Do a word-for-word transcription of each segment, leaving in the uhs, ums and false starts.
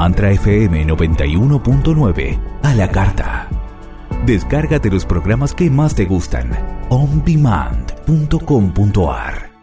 Mantra F M noventa y uno punto nueve a la carta. Descárgate los programas que más te gustan. on demand punto com punto a r.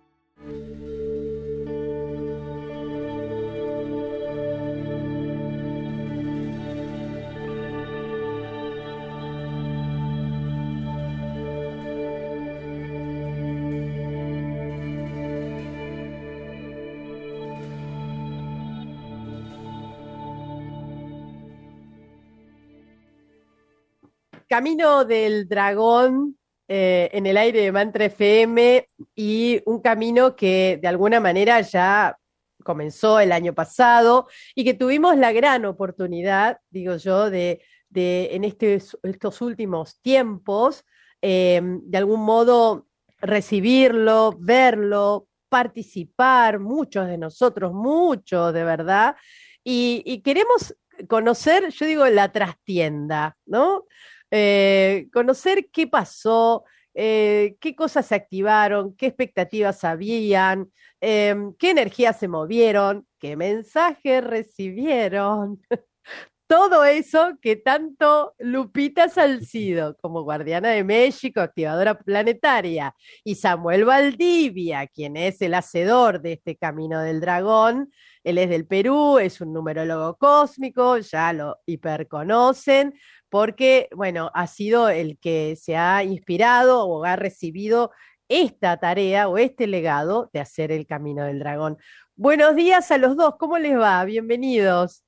Camino del Dragón eh, en el aire de Mantra F M, y un camino que de alguna manera ya comenzó el año pasado y que tuvimos la gran oportunidad, digo yo, de, de en este, estos últimos tiempos, eh, de algún modo recibirlo, verlo, participar, muchos de nosotros, muchos de verdad, y, y queremos conocer, yo digo, la trastienda, ¿no? Eh, conocer qué pasó, eh, qué cosas se activaron, qué expectativas habían, eh, qué energías se movieron, qué mensajes recibieron. Todo eso que tanto Lupita Salcido, como guardiana de México, activadora planetaria, y Samuel Valdivia, quien es el hacedor de este Camino del Dragón, él es del Perú, es un numerólogo cósmico, ya lo hiperconocen, porque, bueno, ha sido el que se ha inspirado o ha recibido esta tarea o este legado de hacer el Camino del Dragón. Buenos días a los dos, ¿cómo les va? Bienvenidos.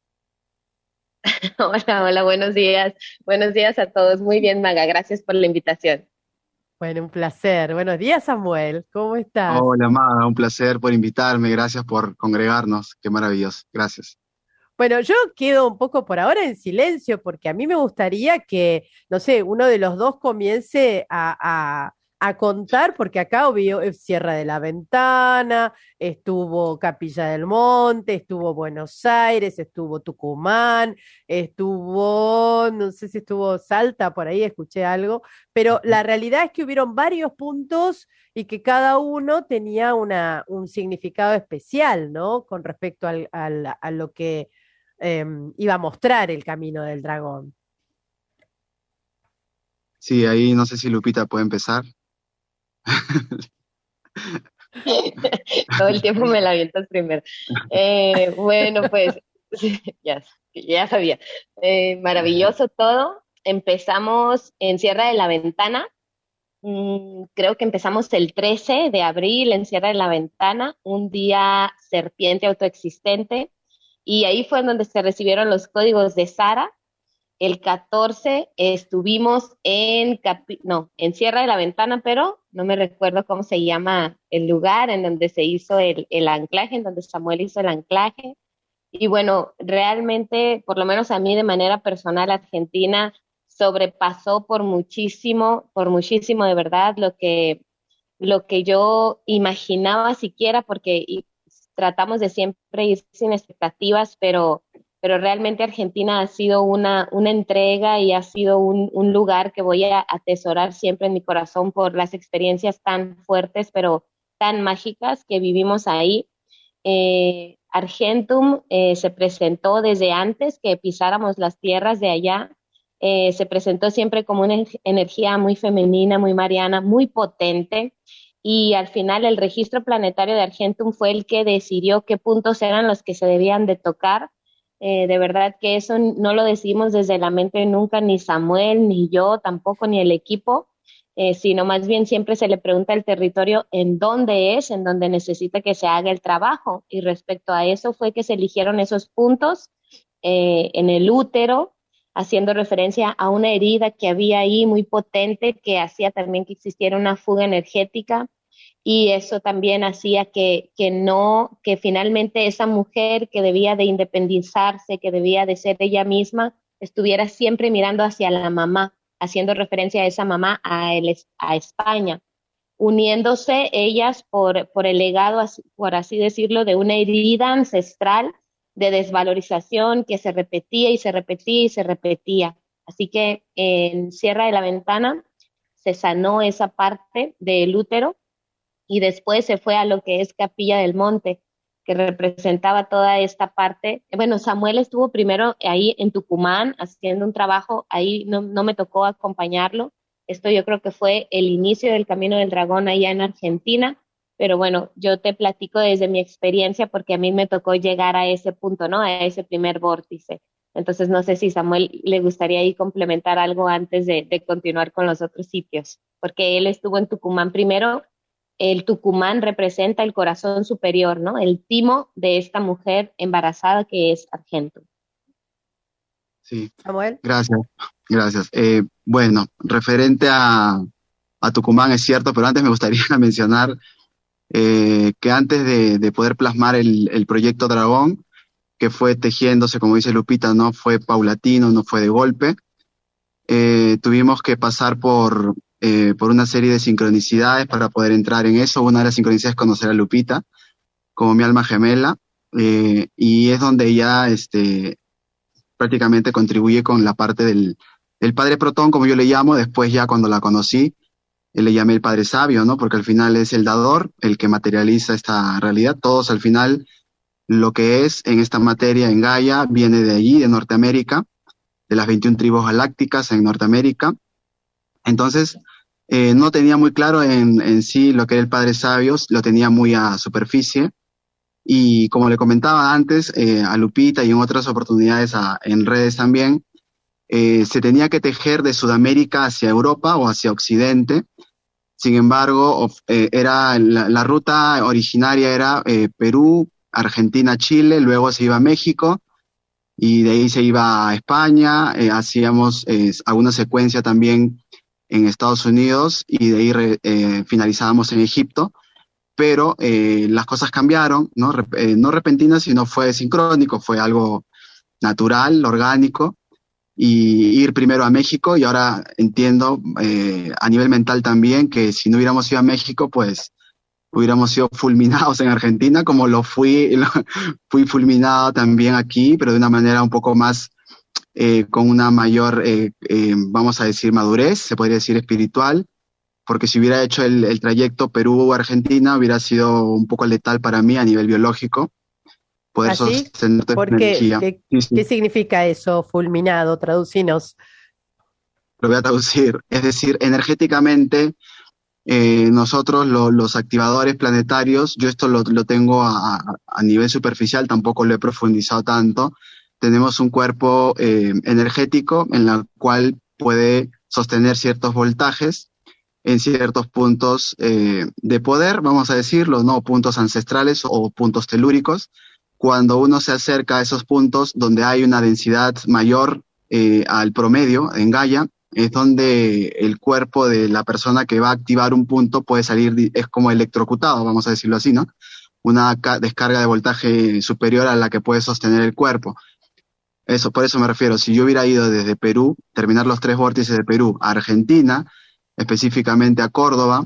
Hola, hola, buenos días. Buenos días a todos. Muy bien, Maga, gracias por la invitación. Bueno, un placer. Buenos días, Samuel. ¿Cómo estás? Hola, Amada, un placer por invitarme, gracias por congregarnos, qué maravilloso, gracias. Bueno, yo quedo un poco por ahora en silencio porque a mí me gustaría que, no sé, uno de los dos comience a, a- a contar, porque acá obvio eh, Sierra de la Ventana, estuvo Capilla del Monte, estuvo Buenos Aires, estuvo Tucumán, estuvo, no sé si estuvo Salta, por ahí escuché algo, pero la realidad es que hubieron varios puntos y que cada uno tenía una, un significado especial, ¿no? Con respecto al, al- a lo que eh, iba a mostrar el camino del dragón. Sí, ahí no sé si Lupita puede empezar. Todo el tiempo me la avientas primero. Eh, bueno, pues ya, ya sabía. Eh, maravilloso todo. Empezamos en Sierra de la Ventana. Mm, creo que empezamos el trece de abril en Sierra de la Ventana, un día serpiente autoexistente. Y ahí fue donde se recibieron los códigos de Sara. El catorce estuvimos en, Capi- no, en Sierra de la Ventana, pero no me recuerdo cómo se llama el lugar en donde se hizo el, el anclaje, en donde Samuel hizo el anclaje. Y bueno, realmente, por lo menos a mí de manera personal, Argentina sobrepasó por muchísimo, por muchísimo de verdad lo que, lo que yo imaginaba siquiera, porque y, tratamos de siempre ir sin expectativas, pero pero realmente Argentina ha sido una, una entrega y ha sido un, un lugar que voy a atesorar siempre en mi corazón por las experiencias tan fuertes, pero tan mágicas que vivimos ahí. Eh, Argentum eh, se presentó desde antes que pisáramos las tierras de allá, eh, se presentó siempre como una energía muy femenina, muy mariana, muy potente, y al final el registro planetario de Argentum fue el que decidió qué puntos eran los que se debían de tocar. Eh, de verdad que eso no lo decidimos desde la mente nunca, ni Samuel, ni yo, tampoco, ni el equipo, eh, sino más bien siempre se le pregunta al territorio en dónde es, en dónde necesita que se haga el trabajo. Y respecto a eso fue que se eligieron esos puntos eh, en el útero, haciendo referencia a una herida que había ahí muy potente que hacía también que existiera una fuga energética, y eso también hacía que, que no, que finalmente esa mujer que debía de independizarse, que debía de ser ella misma, estuviera siempre mirando hacia la mamá, haciendo referencia a esa mamá a, el, a España, uniéndose ellas por, por el legado, por así decirlo, de una herida ancestral de desvalorización que se repetía y se repetía y se repetía. Así que en Sierra de la Ventana se sanó esa parte del útero y después se fue a lo que es Capilla del Monte. que representaba toda esta parte. Bueno, Samuel estuvo primero ahí en Tucumán haciendo un trabajo, ahí no, no me tocó acompañarlo. Esto yo creo que fue el inicio del Camino del Dragón allá en Argentina, pero bueno, yo te platico desde mi experiencia porque a mí me tocó llegar a ese punto, ¿no? A ese primer vórtice. Entonces no sé si Samuel le gustaría ahí complementar algo antes de, de continuar con los otros sitios, porque él estuvo en Tucumán primero. El Tucumán representa el corazón superior, ¿no? El timo de esta mujer embarazada que es Argento. Sí, Samuel. gracias, gracias. Eh, bueno, referente a, a Tucumán es cierto, pero antes me gustaría mencionar eh, que antes de, de poder plasmar el, el proyecto Dragón, que fue tejiéndose, como dice Lupita, no fue paulatino, no fue de golpe, eh, tuvimos que pasar por, eh, por una serie de sincronicidades para poder entrar en eso. Una de las sincronicidades es conocer a Lupita como mi alma gemela, eh, y es donde ella este, prácticamente contribuye con la parte del, del padre protón, como yo le llamo. Después ya cuando la conocí, eh, le llamé el padre sabio, ¿no? Porque al final es el dador, el que materializa esta realidad. Todos al final, lo que es en esta materia en Gaia, viene de allí, de Norteamérica, de las veintiuna tribus galácticas en Norteamérica. Entonces, eh, no tenía muy claro en, en sí lo que era el padre sabio, lo tenía muy a superficie. Y como le comentaba antes, eh, a Lupita y en otras oportunidades a, en redes también, eh, se tenía que tejer de Sudamérica hacia Europa o hacia Occidente. Sin embargo, of, eh, era la, la ruta originaria era eh, Perú, Argentina, Chile, luego se iba a México y de ahí se iba a España. Eh, hacíamos eh, alguna secuencia también en Estados Unidos y de ahí re, eh, finalizábamos en Egipto. Pero eh, las cosas cambiaron, ¿no? Rep- eh, no repentinas, sino fue sincrónico, fue algo natural, orgánico, y ir primero a México, y ahora entiendo eh, a nivel mental también que si no hubiéramos ido a México, pues hubiéramos sido fulminados en Argentina, como lo fui, lo, fui fulminado también aquí, pero de una manera un poco más, eh, con una mayor, eh, eh, vamos a decir, madurez, se podría decir espiritual, porque si hubiera hecho el, el trayecto Perú-Argentina hubiera sido un poco letal para mí a nivel biológico, poder ¿Así? sostener toda ¿Por esa qué? energía. ¿Qué, Sí, sí, qué significa eso, fulminado? Traducinos. lo voy a traducir. Es decir, energéticamente, eh, nosotros lo, los activadores planetarios, yo esto lo, lo tengo a, a, a nivel superficial, tampoco lo he profundizado tanto, tenemos un cuerpo eh, energético en el cual puede sostener ciertos voltajes en ciertos puntos eh, de poder, vamos a decirlo, ¿no? Puntos ancestrales o puntos telúricos. Cuando uno se acerca a esos puntos donde hay una densidad mayor eh, al promedio en Gaia, es donde el cuerpo de la persona que va a activar un punto puede salir, es como electrocutado, vamos a decirlo así, ¿no? Una ca- descarga de voltaje superior a la que puede sostener el cuerpo. Eso, por eso me refiero, si yo hubiera ido desde Perú, terminar los tres vórtices de Perú a Argentina, específicamente a Córdoba,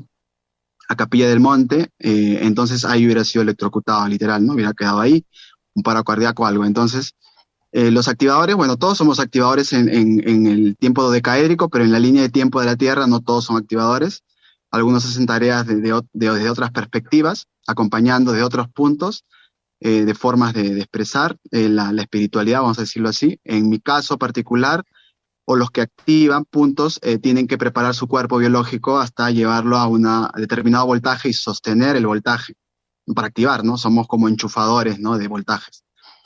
a Capilla del Monte, eh, entonces ahí hubiera sido electrocutado, literal, ¿no? Hubiera quedado ahí, un paro cardíaco o algo. Entonces, eh, los activadores, bueno, todos somos activadores en, en, en el tiempo dodecaédrico, pero en la línea de tiempo de la Tierra no todos son activadores. Algunos hacen tareas de, de, de, de otras perspectivas, acompañando de otros puntos, eh, de formas de, de expresar eh, la, la espiritualidad, vamos a decirlo así. En mi caso particular, o los que activan puntos eh, tienen que preparar su cuerpo biológico hasta llevarlo a un determinado voltaje y sostener el voltaje para activar, ¿no? Somos como enchufadores, ¿no? De voltajes.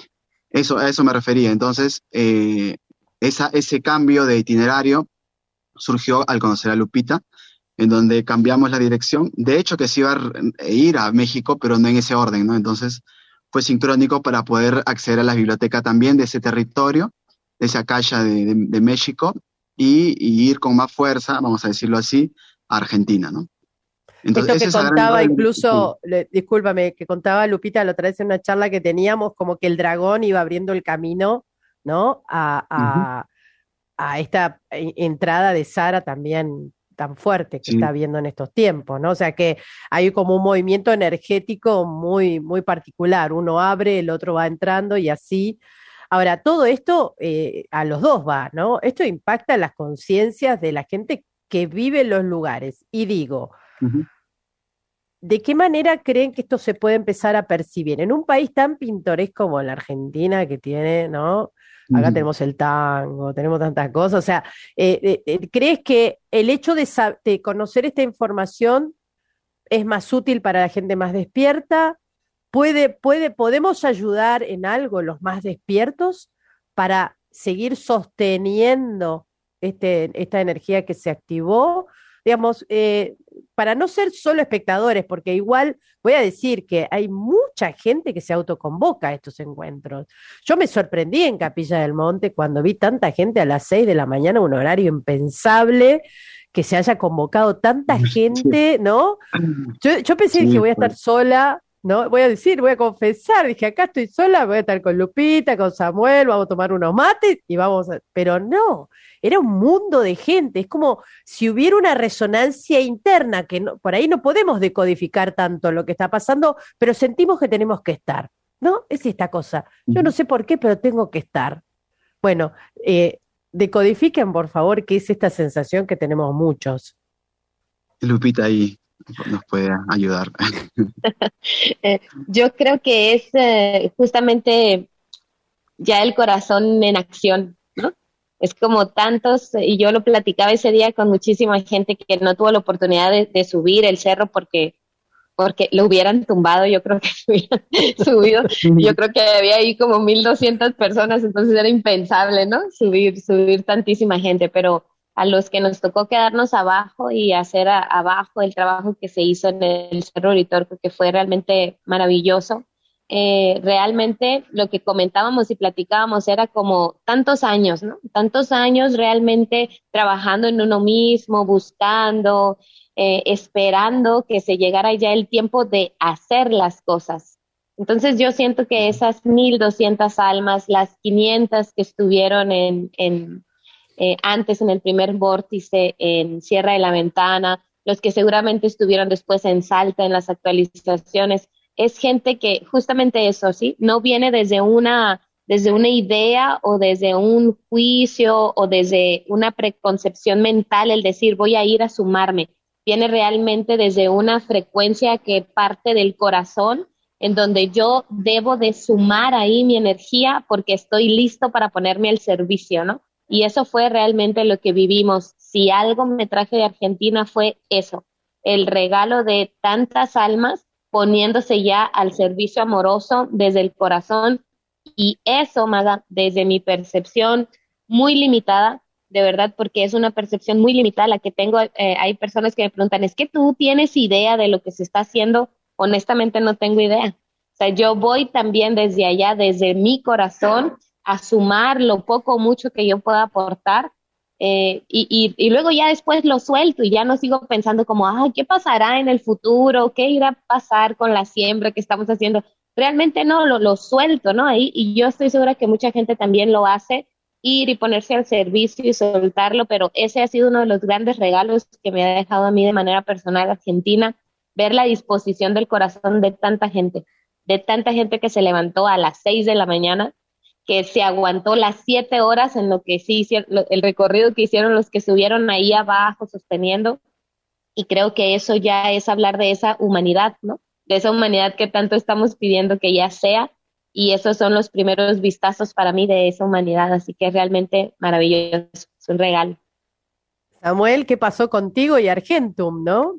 Eso, a eso me refería. Entonces, eh, esa, ese cambio de itinerario surgió al conocer a Lupita, en donde cambiamos la dirección. De hecho, que se iba a ir a México, pero no en ese orden, ¿no? Entonces, fue sincrónico para poder acceder a la biblioteca también de ese territorio, de esa calle de, de, de México, y, y ir con más fuerza, vamos a decirlo así, a Argentina, ¿no? Entonces, Esto que esa es a contaba gran- incluso, le- discúlpame, que contaba Lupita la otra vez en una charla que teníamos, como que el dragón iba abriendo el camino, ¿no? A, Ujú, a, a esta e- entrada de Sara también tan fuerte que está sí, habiendo en estos tiempos, ¿no? O sea que hay como un movimiento energético muy, muy particular. Uno abre, el otro va entrando y así. Ahora, todo esto eh, a los dos va, ¿no? Esto impacta las conciencias de la gente que vive en los lugares. Y digo, ujú, ¿de qué manera creen que esto se puede empezar a percibir? En un país tan pintoresco como la Argentina, que tiene, ¿no? Acá Ujú. tenemos el tango, tenemos tantas cosas. O sea, eh, eh, eh, ¿crees que el hecho de, sab- de conocer esta información es más útil para la gente más despierta? ¿Puede, puede, podemos ayudar en algo los más despiertos para seguir sosteniendo este, esta energía que se activó? Digamos, eh, para no ser solo espectadores, porque igual voy a decir que hay mucha gente que se autoconvoca a estos encuentros. Yo me sorprendí en Capilla del Monte cuando vi tanta gente a las seis de la mañana, un horario impensable, que se haya convocado tanta Sí, gente, ¿no? Yo, yo pensé que sí, voy a pues. estar sola, ¿no? Voy a decir, voy a confesar, dije, acá estoy sola, voy a estar con Lupita, con Samuel, vamos a tomar unos mates y vamos a... Pero no, era un mundo de gente, es como si hubiera una resonancia interna, que no, por ahí no podemos decodificar tanto lo que está pasando, pero sentimos que tenemos que estar, ¿no? Es esta cosa. Yo no sé por qué, pero tengo que estar. Bueno, eh, decodifiquen, por favor, qué es esta sensación que tenemos muchos. Lupita ahí nos puede ayudar. Eh, yo creo que es eh, justamente ya el corazón en acción, ¿no? Es como tantos, y yo lo platicaba ese día con muchísima gente que no tuvo la oportunidad de, de subir el cerro porque porque lo hubieran tumbado, yo creo que lo hubieran subido, yo creo que había ahí como mil doscientas personas, entonces era impensable, ¿no? Subir, subir tantísima gente, pero a los que nos tocó quedarnos abajo y hacer a, abajo el trabajo que se hizo en el Cerro Uritorco, que fue realmente maravilloso, eh, realmente lo que comentábamos y platicábamos era como tantos años, ¿no? Tantos años realmente trabajando en uno mismo, buscando, eh, esperando que se llegara ya el tiempo de hacer las cosas. Entonces yo siento que esas mil doscientas almas, las quinientas que estuvieron en, en eh, antes en el primer vórtice en Sierra de la Ventana, los que seguramente estuvieron después en Salta en las actualizaciones, es gente que justamente eso, ¿sí? No viene desde una, desde una idea o desde un juicio o desde una preconcepción mental el decir voy a ir a sumarme, viene realmente desde una frecuencia que parte del corazón, en donde yo debo de sumar ahí mi energía porque estoy listo para ponerme al servicio, ¿no? Y eso fue realmente lo que vivimos. Si algo me traje de Argentina fue eso, el regalo de tantas almas poniéndose ya al servicio amoroso desde el corazón. Y eso, Maga, desde mi percepción muy limitada, de verdad, porque es una percepción muy limitada la que tengo. Eh, hay personas que me preguntan, ¿es que tú tienes idea de lo que se está haciendo? Honestamente no tengo idea. O sea, yo voy también desde allá, desde mi corazón, a sumar lo poco o mucho que yo pueda aportar. Eh, y, y, y luego ya después lo suelto y ya no sigo pensando como, ay, ¿qué pasará en el futuro? ¿Qué irá a pasar con la siembra que estamos haciendo? Realmente no, lo, lo suelto, ¿no? Ahí, y yo estoy segura que mucha gente también lo hace, ir y ponerse al servicio y soltarlo, pero ese ha sido uno de los grandes regalos que me ha dejado a mí de manera personal Argentina, ver la disposición del corazón de tanta gente, de tanta gente que se levantó a las seis de la mañana, que se aguantó las siete horas en lo que sí hicieron, el recorrido que hicieron los que subieron ahí abajo sosteniendo, y creo que eso ya es hablar de esa humanidad, ¿no? De esa humanidad que tanto estamos pidiendo que ya sea, y esos son los primeros vistazos para mí de esa humanidad, así que es realmente maravilloso, es un regalo. Samuel, ¿qué pasó contigo y Argentum, no?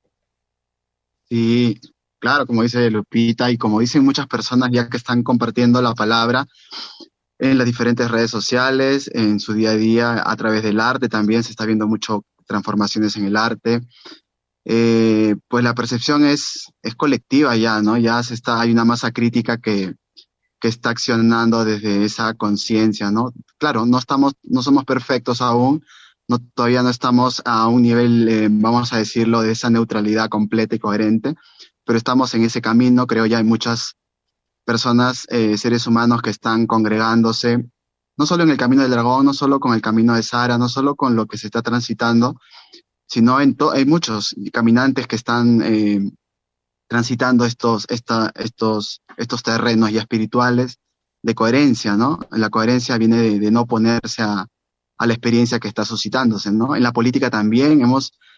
Sí, claro, como dice Lupita y como dicen muchas personas ya que están compartiendo la palabra en las diferentes redes sociales, en su día a día, a través del arte también se está viendo mucho transformaciones en el arte. Eh, pues la percepción es, es colectiva ya, ¿no? Ya se está, hay una masa crítica que, que está accionando desde esa conciencia, ¿no? Claro, no estamos, no somos perfectos aún, no, todavía no estamos a un nivel, eh, vamos a decirlo, de esa neutralidad completa y coherente, pero estamos en ese camino, creo ya hay muchas personas, eh, seres humanos que están congregándose, no solo en el camino del dragón, no solo con el camino de Sara, no solo con lo que se está transitando, sino en to- hay muchos caminantes que están eh, transitando estos, esta, estos, estos terrenos ya espirituales de coherencia, ¿no? La coherencia viene de, de no oponerse a, a la experiencia que está suscitándose, ¿no? En la política también hemos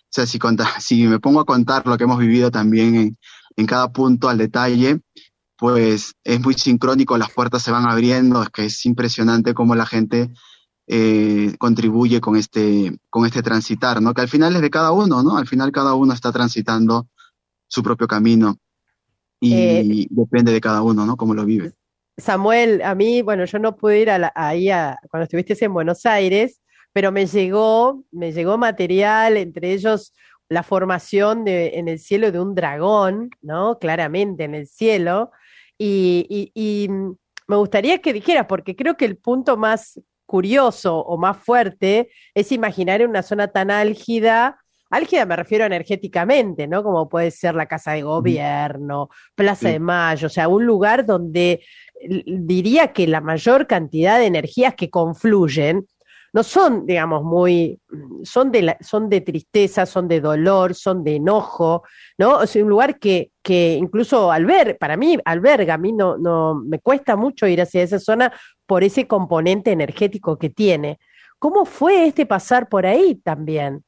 sea, si, conta- si me pongo a contar lo que hemos vivido también en, en cada punto al detalle, pues es muy sincrónico, las puertas se van abriendo, es que es impresionante cómo la gente eh, contribuye con este, con este transitar, ¿no? Que al final es de cada uno, ¿no? Al final cada uno está transitando su propio camino Eh, y depende de cada uno, ¿no? Cómo lo vive. Samuel, a mí, bueno, yo no pude ir a la- ahí a- cuando estuviste en Buenos Aires, pero me llegó, me llegó material, entre ellos la formación de, en el cielo de un dragón, ¿no? Claramente en el cielo. Y, y- y, mm, me gustaría que dijeras, porque creo que el punto más curioso o más fuerte es imaginar en una zona tan álgida, álgida me refiero energéticamente, ¿no? Como puede ser la Casa de Ujú. Gobierno, Plaza de Sí, Mayo, o sea, un lugar donde l- diría que la mayor cantidad de energías que confluyen no son, digamos, muy, mm, son de, la- son de tristeza, son de dolor, son de enojo, ¿no? O sea, un lugar que, que incluso alberga, para mí alberga, a mí no, no, me cuesta mucho ir hacia esa zona por ese componente energético que tiene. ¿Cómo fue este pasar por ahí también?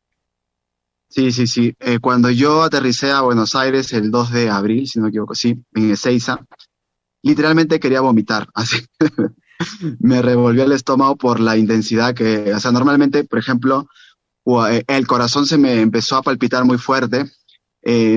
sí, sí, sí. Eh, cuando yo aterricé a Buenos Aires el dos de abril, si no me equivoco, sí, en Ezeiza, literalmente quería vomitar, así. Me revolvió el estómago por la intensidad que, o sea, normalmente, por ejemplo, o, eh, el corazón se me empezó a palpitar muy fuerte, eh,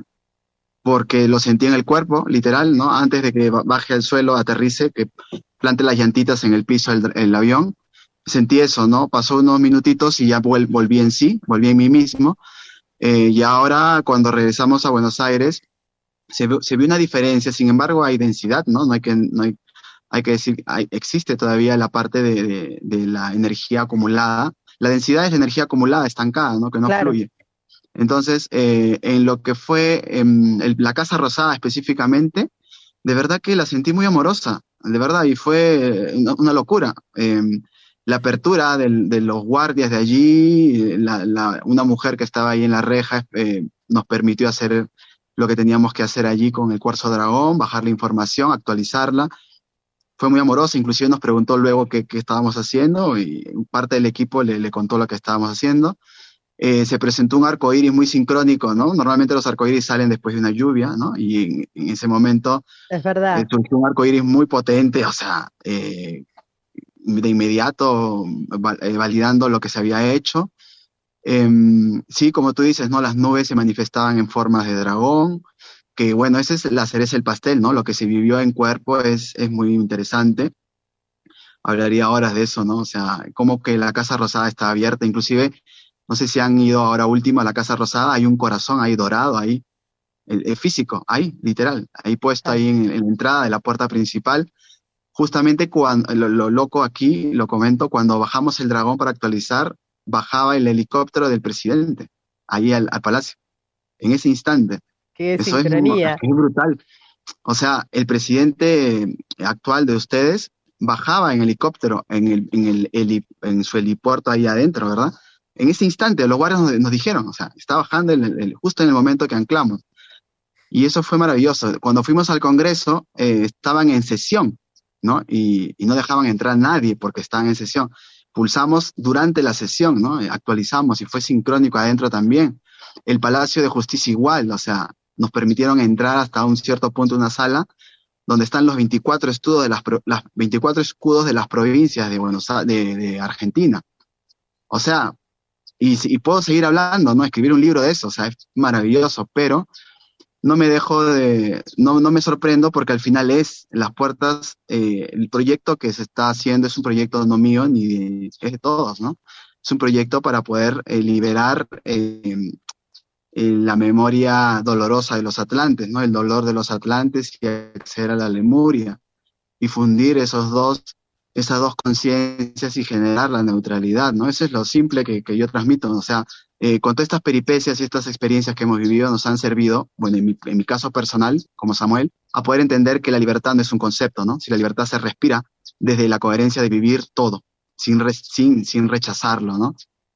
porque lo sentí en el cuerpo, literal, ¿no? Antes de que ba- baje al suelo, aterrice, que plante las llantitas en el piso el, el avión, sentí eso, ¿no? Pasó unos minutitos y ya vol- volví en sí, volví en mí mismo. Eh, y ahora, cuando regresamos a Buenos Aires, se ve, se ve una diferencia, sin embargo, hay densidad, ¿no? No hay que, no hay, hay que decir, hay- existe todavía la parte de, de, de la energía acumulada. La densidad es la energía acumulada, estancada, ¿no? Que no Claro, fluye. Entonces, eh, en lo que fue em, el- la Casa Rosada específicamente, de verdad que la sentí muy amorosa, de verdad, y fue eh, una, una locura. Em, la apertura del- de los guardias de allí, eh, la- la- una mujer que estaba ahí en la reja, eh, nos permitió hacer lo que teníamos que hacer allí con el Cuarzo Dragón, bajar la información, actualizarla. Fue muy amorosa, inclusive nos preguntó luego qué, qué estábamos haciendo y parte del equipo le, le contó lo que estábamos haciendo. Eh, se presentó un arco iris muy sincrónico, ¿no? Normalmente los arcoíris salen después de una lluvia, ¿no? Y en, en ese momento es eh, verdad. surgió un arco iris muy potente, o sea, eh, de inmediato va- eh, validando lo que se había hecho. Em, sí, como tú dices, ¿no? Las nubes se manifestaban en formas de dragón, que bueno, esa es la cereza del pastel, ¿no? Lo que se vivió en cuerpo es, es muy interesante. Hablaría horas de eso, ¿no? O sea, como que la Casa Rosada está abierta, inclusive, no sé si han ido ahora último a la Casa Rosada, hay un corazón ahí dorado, ahí, el, el físico, ahí, literal, ahí puesto Claro. ahí en, en la entrada de la puerta principal. Justamente cuando, lo, lo loco aquí, lo comento, cuando bajamos el dragón para actualizar, bajaba el helicóptero del presidente, ahí al, al palacio, en ese instante. Qué Eso es, mu- es sincronía. que es brutal. O sea, el presidente actual de ustedes bajaba en helicóptero en, el, en, el heli- en su helipuerto ahí adentro, ¿verdad? En ese instante, los guardias nos, nos dijeron, o sea, está bajando en el- el- justo en el momento que anclamos. Y eso fue maravilloso. Cuando fuimos al Congreso, eh, estaban en sesión, ¿no? Y, y no dejaban entrar a nadie porque estaban en sesión. Pulsamos durante la sesión, ¿no? Eh, Actualizamos y fue sincrónico adentro también. El Palacio de Justicia igual, o sea, nos permitieron entrar hasta un cierto punto de una sala donde están los veinticuatro escudos de las, pro- las veinticuatro escudos de las provincias de Buenos A- de, de Argentina. O sea, y, si- y puedo seguir hablando, ¿no? Escribir un libro de eso, o sea, es maravilloso, pero no me dejo de, no, no me sorprendo porque al final es las puertas, eh, el proyecto que se está haciendo es un proyecto no mío ni de, es de todos, ¿no? Es un proyecto para poder eh, liberar eh, eh, la memoria dolorosa de los atlantes, ¿no? El dolor de los atlantes y acceder a la Lemuria y fundir esos dos, esas dos conciencias y generar la neutralidad, ¿no? Eso es lo simple que, que yo transmito, ¿no? O sea, eh, con todas estas peripecias y estas experiencias que hemos vivido nos han servido, bueno, en mi, en mi caso personal, como Samuel, a poder entender que la libertad no es un concepto, ¿no? Si la libertad se respira desde la coherencia de vivir todo, sin, re, sin, sin rechazarlo, ¿no?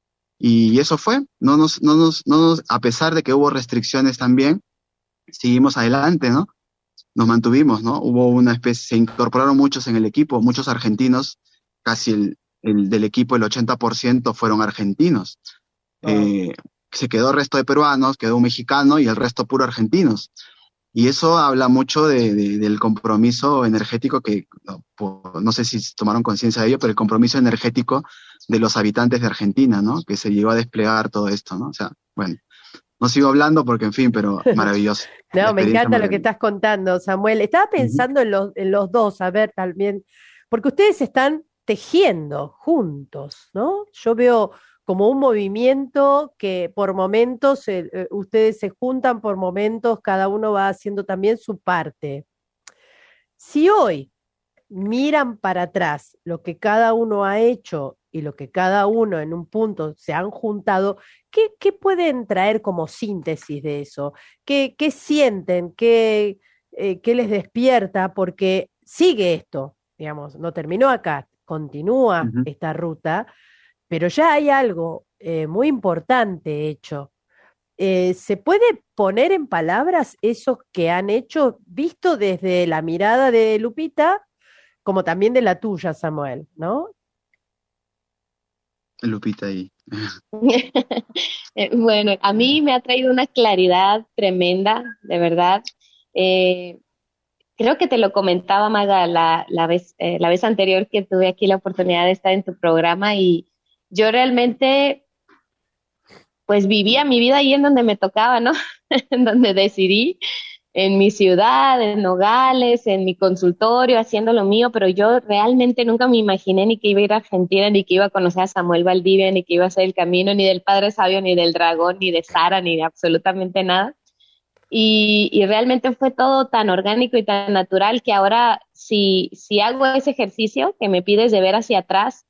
Y eso fue, no nos, no nos, no nos, a pesar de que hubo restricciones también, seguimos adelante, ¿no? Nos mantuvimos, ¿no? Hubo una especie, se incorporaron muchos en el equipo, muchos argentinos, casi el, el del equipo, el ochenta por ciento fueron argentinos. Wow. Eh, se quedó el resto de peruanos, quedó un mexicano y el resto puro argentinos. Y eso habla mucho de, de- del compromiso energético que, no, po- no sé si tomaron conciencia de ello, pero el compromiso energético de los habitantes de Argentina, ¿no? Que se llegó a desplegar todo esto, ¿no? O sea, bueno, no sigo hablando porque, en fin, pero maravilloso. La No, me experiencia encanta lo que maravillosa. estás contando, Samuel. Estaba Ujú. pensando en los, en los dos, a ver, también, porque ustedes están tejiendo juntos, ¿no? Yo veo como un movimiento que por momentos eh, eh, ustedes se juntan, por momentos cada uno va haciendo también su parte. Si hoy miran para atrás lo que cada uno ha hecho y lo que cada uno en un punto se han juntado, ¿qué, qué pueden traer como síntesis de eso? ¿Qué, qué sienten? ¿Qué, eh, qué les despierta? Porque sigue esto, digamos, no terminó acá, continúa Ujú. esta ruta, pero ya hay algo eh, muy importante hecho. Eh, ¿se puede poner en palabras eso que han hecho, visto desde la mirada de Lupita, como también de la tuya, Samuel, ¿no? Lupita ahí. Eh, Bueno, a mí me ha traído una claridad tremenda, de verdad. Eh, Creo que te lo comentaba, Maga, la, la vez, eh, la vez anterior que tuve aquí la oportunidad de estar en tu programa y yo realmente pues vivía mi vida ahí en donde me tocaba, ¿no? En donde decidí, en mi ciudad, en Nogales, en mi consultorio, haciendo lo mío, pero yo realmente nunca me imaginé ni que iba a ir a Argentina, ni que iba a conocer a Samuel Valdivia, ni que iba a hacer el camino, ni del Padre Sabio, ni del Dragón, ni de Sara, ni de absolutamente nada. Y, y realmente fue todo tan orgánico y tan natural que ahora si, si hago ese ejercicio que me pides de ver hacia atrás,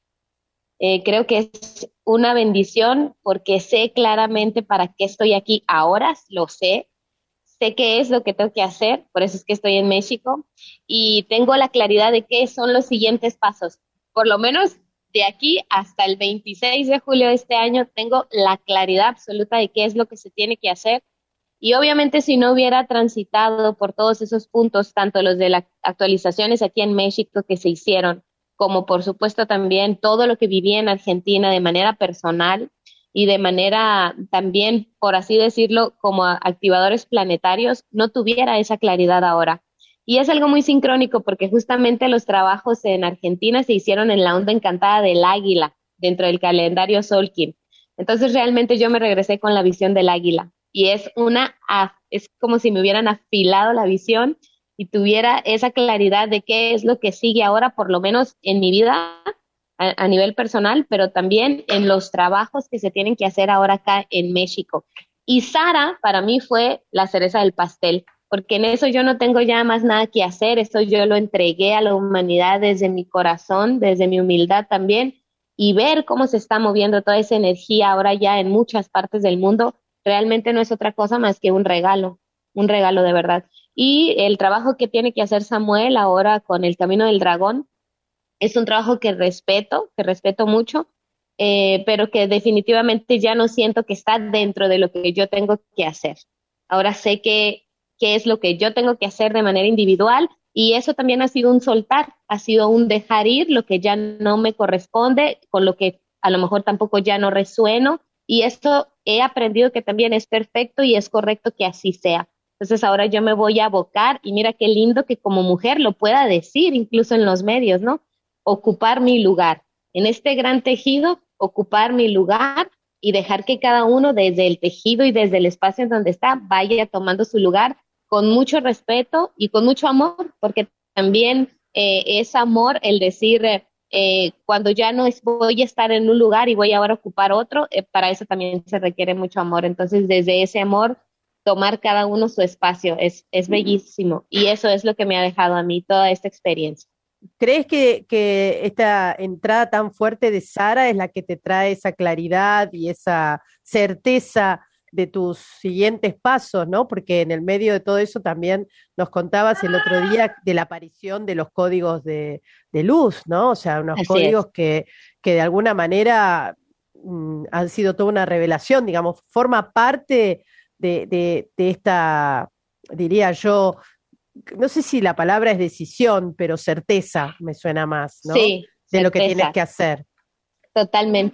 eh, creo que es una bendición porque sé claramente para qué estoy aquí ahora, lo sé, sé qué es lo que tengo que hacer, por eso es que estoy en México y tengo la claridad de qué son los siguientes pasos. Por lo menos de aquí hasta el veintiséis de julio de este año tengo la claridad absoluta de qué es lo que se tiene que hacer y obviamente si no hubiera transitado por todos esos puntos, tanto los de las actualizaciones aquí en México que se hicieron, como por supuesto también todo lo que viví en Argentina de manera personal y de manera también, por así decirlo, como activadores planetarios, no tuviera esa claridad ahora. Y es algo muy sincrónico porque justamente los trabajos en Argentina se hicieron en la onda encantada del águila, dentro del calendario Solkin. Entonces realmente yo me regresé con la visión del águila y es una, es como si me hubieran afilado la visión y tuviera esa claridad de qué es lo que sigue ahora, por lo menos en mi vida a, a nivel personal, pero también en los trabajos que se tienen que hacer ahora acá en México. Y Sara para mí fue la cereza del pastel, porque en eso yo no tengo ya más nada que hacer, esto yo lo entregué a la humanidad desde mi corazón, desde mi humildad también, y ver cómo se está moviendo toda esa energía ahora ya en muchas partes del mundo, realmente no es otra cosa más que un regalo, un regalo de verdad. Y el trabajo que tiene que hacer Samuel ahora con el Camino del Dragón es un trabajo que respeto, que respeto mucho, eh, pero que definitivamente ya no siento que está dentro de lo que yo tengo que hacer. Ahora sé que, qué es lo que yo tengo que hacer de manera individual y eso también ha sido un soltar, ha sido un dejar ir lo que ya no me corresponde, con lo que a lo mejor tampoco ya no resueno y esto he aprendido que también es perfecto y es correcto que así sea. Entonces ahora yo me voy a abocar y mira qué lindo que como mujer lo pueda decir incluso en los medios, ¿no? Ocupar mi lugar. En este gran tejido, ocupar mi lugar y dejar que cada uno desde el tejido y desde el espacio en donde está vaya tomando su lugar con mucho respeto y con mucho amor, porque también eh, es amor el decir, eh, eh, cuando ya no es, voy a estar en un lugar y voy ahora a ocupar otro, eh, para eso también se requiere mucho amor. Entonces, desde ese amor, tomar cada uno su espacio es, es bellísimo y eso es lo que me ha dejado a mí toda esta experiencia. ¿Crees que, que esta entrada tan fuerte de Sara es la que te trae esa claridad y esa certeza de tus siguientes pasos, ¿no? Porque en el medio de todo eso también nos contabas el otro día de la aparición de los códigos de, de luz, ¿no? O sea, unos Así códigos es. que, que de alguna manera mm, han sido toda una revelación, digamos, forma parte de, de, de esta, diría yo, no sé si la palabra es decisión, pero certeza me suena más, ¿no? Sí, De lo que tienes certeza, que hacer. totalmente.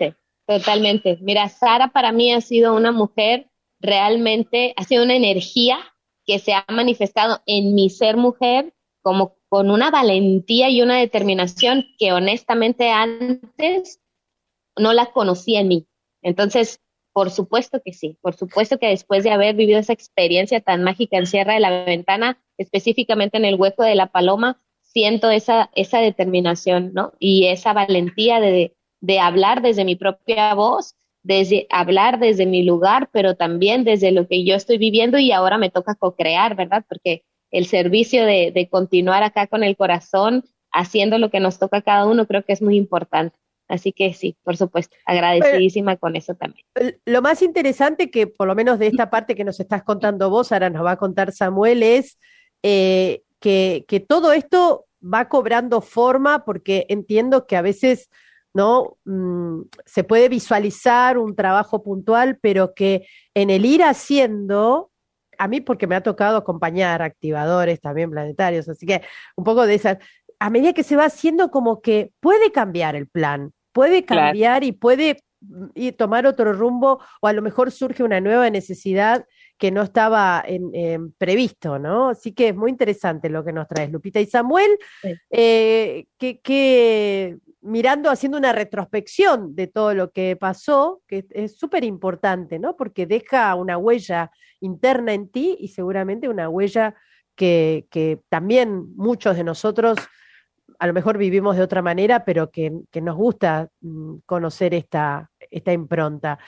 totalmente. Mira, Sara para mí ha sido una mujer realmente, ha sido una energía que se ha manifestado en mi ser mujer como con una valentía y una determinación que honestamente antes no la conocía en mí. Entonces, por supuesto que sí, por supuesto que después de haber vivido esa experiencia tan mágica en Sierra de la Ventana, específicamente en el Hueco de la Paloma, siento esa, esa determinación, ¿no? Y esa valentía de, de hablar desde mi propia voz, desde hablar desde mi lugar, pero también desde lo que yo estoy viviendo y ahora me toca co-crear, ¿verdad? Porque el servicio de, de continuar acá con el corazón, haciendo lo que nos toca a cada uno, creo que es muy importante. Así que sí, por supuesto, agradecidísima con eso también. Lo más interesante que, por lo menos de esta parte que nos estás contando vos, ahora nos va a contar Samuel, es eh, que, que todo esto va cobrando forma, porque entiendo que a veces no mm, se puede visualizar un trabajo puntual, pero que en el ir haciendo, a mí porque me ha tocado acompañar activadores también planetarios, así que un poco de esas, a medida que se va haciendo como que puede cambiar el plan, puede cambiar, claro, y puede y tomar otro rumbo, o a lo mejor surge una nueva necesidad que no estaba en, en previsto, ¿no? Así que es muy interesante lo que nos traes, Lupita. Y Samuel, sí. eh, que, que mirando, haciendo una retrospección de todo lo que pasó, que es súper importante, ¿no? Porque deja una huella interna en ti y seguramente una huella que, que también muchos de nosotros a lo mejor vivimos de otra manera, pero que, que nos gusta mm, conocer esta, esta impronta.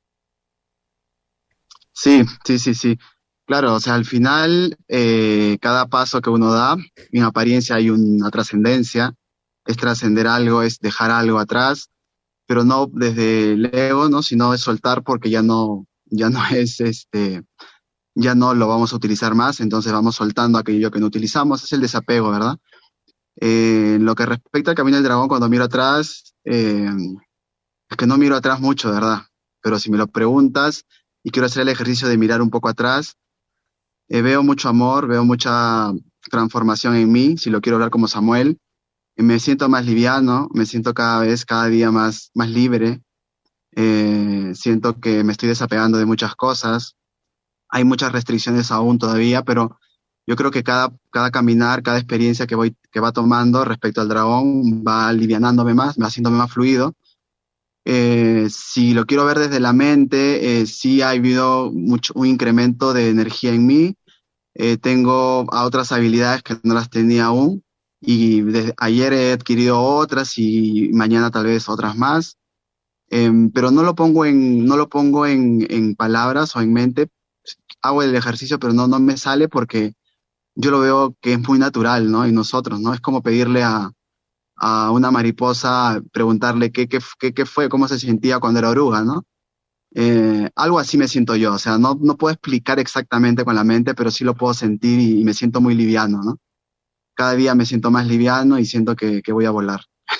Sí, sí, sí, sí. Claro, o sea, al final, eh, cada paso que uno da, en apariencia hay una trascendencia, es trascender algo, es dejar algo atrás, pero no desde el ego, ¿no? Sino es soltar porque ya no, ya no es este, ya no lo vamos a utilizar más, entonces vamos soltando aquello que no utilizamos, es el desapego, ¿verdad? Eh, en lo que respecta al Camino del Dragón, cuando miro atrás, eh, es que no miro atrás mucho, ¿verdad? Pero si me lo preguntas y quiero hacer el ejercicio de mirar un poco atrás, eh, veo mucho amor, veo mucha transformación en mí, si lo quiero hablar como Samuel, eh, me siento más liviano, me siento cada vez, cada día más, más libre, eh, siento que me estoy desapegando de muchas cosas, hay muchas restricciones aún todavía, pero yo creo que cada, cada caminar, cada experiencia que voy, que va tomando respecto al dragón va alivianándome más, va haciéndome más fluido. Eh, si lo quiero ver desde la mente, eh, sí ha habido mucho, un incremento de energía en mí. Eh, tengo a otras habilidades que no las tenía aún y desde ayer he adquirido otras y mañana tal vez otras más. Eh, pero no lo pongo en, no lo pongo en, en palabras o en mente. Hago el ejercicio, pero no, no me sale porque yo lo veo que es muy natural, ¿no? En nosotros, ¿no? Es como pedirle a, a una mariposa, preguntarle qué, qué, qué, qué fue, cómo se sentía cuando era oruga, ¿no? Eh, algo así me siento yo, o sea, no, no puedo explicar exactamente con la mente, pero sí lo puedo sentir y, y me siento muy liviano, ¿no? Cada día me siento más liviano y siento que, que voy a volar.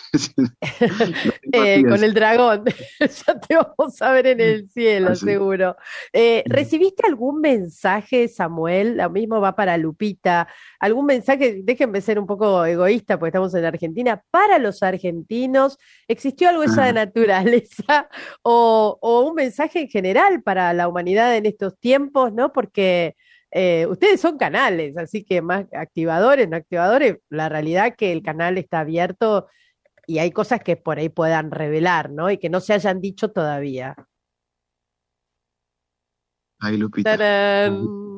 eh, con el dragón, ya te vamos a ver en el cielo, así, seguro. Eh, ¿recibiste algún mensaje, Samuel? Lo mismo va para Lupita. ¿Algún mensaje? Déjenme ser un poco egoísta porque estamos en Argentina. Para los argentinos, ¿existió algo de esa Ah. naturaleza o, o un mensaje en general para la humanidad en estos tiempos, ¿no? Porque Eh, ustedes son canales, así que más activadores, no activadores, la realidad que el canal está abierto y hay cosas que por ahí puedan revelar, ¿no? Y que no se hayan dicho todavía. Ay, Lupita. ¡Tarán!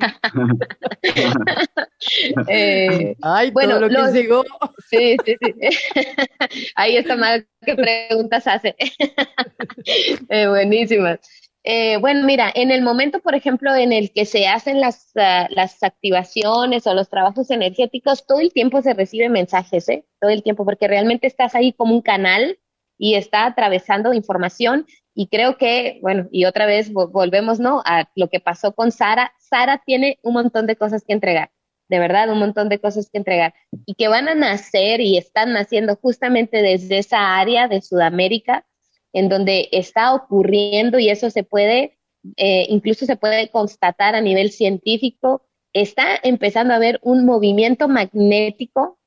eh, Ay, bueno, todo lo los, que llegó. Sí, sí, sí. Ahí está mal qué preguntas hace. eh, buenísimas. Eh, bueno, mira, en el momento, por ejemplo, en el que se hacen las, uh, las activaciones o los trabajos energéticos, todo el tiempo se reciben mensajes, ¿eh? Todo el tiempo, porque realmente estás ahí como un canal y está atravesando información. Y creo que, bueno, y otra vez volvemos, ¿no?, a lo que pasó con Sara. Sara tiene un montón de cosas que entregar, de verdad, un montón de cosas que entregar y que van a nacer y están naciendo justamente desde esa área de Sudamérica en donde está ocurriendo y eso se puede, eh, incluso se puede constatar a nivel científico. Está empezando a haber un movimiento magnético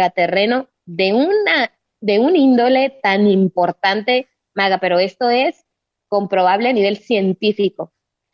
intraterreno de una, de un índole tan importante, Maga, pero esto es comprobable a nivel científico.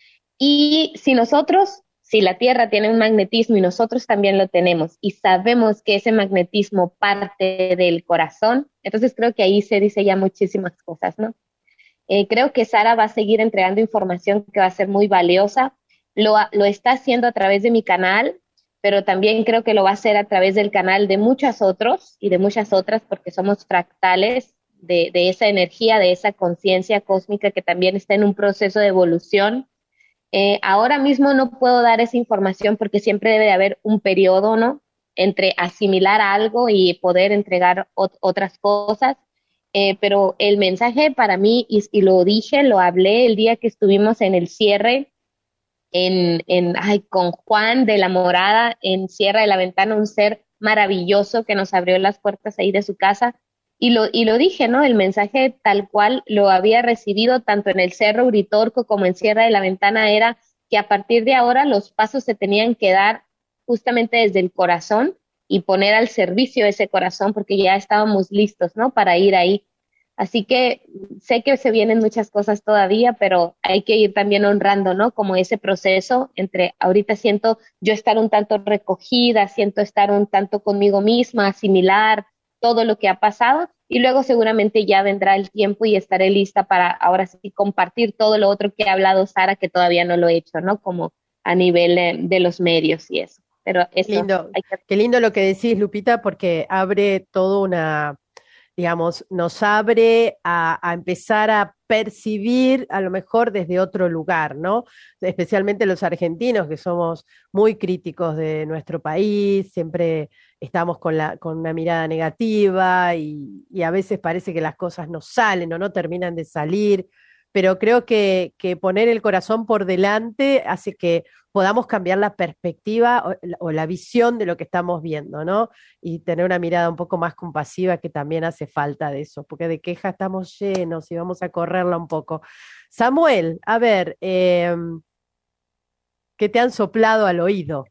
Y si nosotros, si la Tierra tiene un magnetismo y nosotros también lo tenemos, y sabemos que ese magnetismo parte del corazón, entonces creo que ahí se dice ya muchísimas cosas, ¿no? Eh, creo que Sara va a seguir entregando información que va a ser muy valiosa. Lo, lo está haciendo a través de mi canal, pero también creo que lo va a hacer a través del canal de muchos otros y de muchas otras, porque somos fractales de, de esa energía, de esa conciencia cósmica que también está en un proceso de evolución. Eh, ahora mismo no puedo dar esa información porque siempre debe de haber un periodo, ¿no?, entre asimilar algo y poder entregar ot- otras cosas. Eh, pero el mensaje para mí, y, y lo dije, lo hablé el día que estuvimos en el cierre, en, en, ay, con Juan de la Morada, en Sierra de la Ventana, un ser maravilloso que nos abrió las puertas ahí de su casa. Y lo, y lo dije, ¿no? El mensaje tal cual lo había recibido tanto en el Cerro Uritorco como en Sierra de la Ventana, era que a partir de ahora los pasos se tenían que dar justamente desde el corazón y poner al servicio ese corazón, porque ya estábamos listos, ¿no?, para ir ahí. Así que sé que se vienen muchas cosas todavía, pero hay que ir también honrando, ¿no?, como ese proceso entre, ahorita siento yo estar un tanto recogida, siento estar un tanto conmigo misma, asimilar todo lo que ha pasado, y luego seguramente ya vendrá el tiempo y estaré lista para ahora sí compartir todo lo otro que ha hablado Sara, que todavía no lo he hecho, ¿no?, como a nivel eh, de los medios y eso. Pero eso Lindo, hay que... qué lindo lo que decís, Lupita, porque abre toda una, digamos, nos abre a, a empezar a percibir a lo mejor desde otro lugar, ¿no? Especialmente los argentinos, que somos muy críticos de nuestro país, siempre estamos con la, con una mirada negativa y, y a veces parece que las cosas no salen o no terminan de salir, pero creo que, que poner el corazón por delante hace que podamos cambiar la perspectiva o, o la visión de lo que estamos viendo, ¿no? Y tener una mirada un poco más compasiva, que también hace falta de eso, porque de queja estamos llenos y vamos a correrla un poco. Samuel, a ver, eh, ¿qué te han soplado al oído?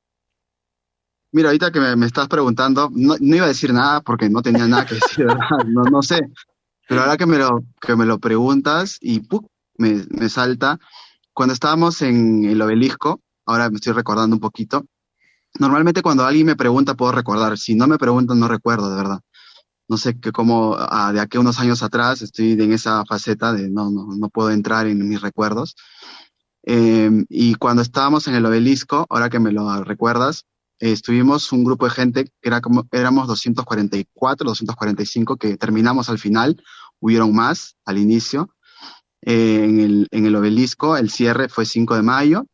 Mira, ahorita que me, me estás preguntando, no, no iba a decir nada porque no tenía nada que decir, ¿verdad? No, no sé, pero ahora que me lo, que me lo preguntas y ¡pum!, me, me salta, cuando estábamos en el obelisco, ahora me estoy recordando un poquito, normalmente cuando alguien me pregunta puedo recordar, si no me preguntan no recuerdo, de verdad. No sé, que como ah, de aquí a unos años atrás estoy en esa faceta de no, no, no puedo entrar en mis recuerdos. Eh, y cuando estábamos en el obelisco, ahora que me lo recuerdas, eh, estuvimos un grupo de gente, que era como, éramos doscientos cuarenta y cuatro, doscientos cuarenta y cinco, que terminamos al final, hubieron más al inicio, eh, en el, en el obelisco. El cierre fue cinco de mayo,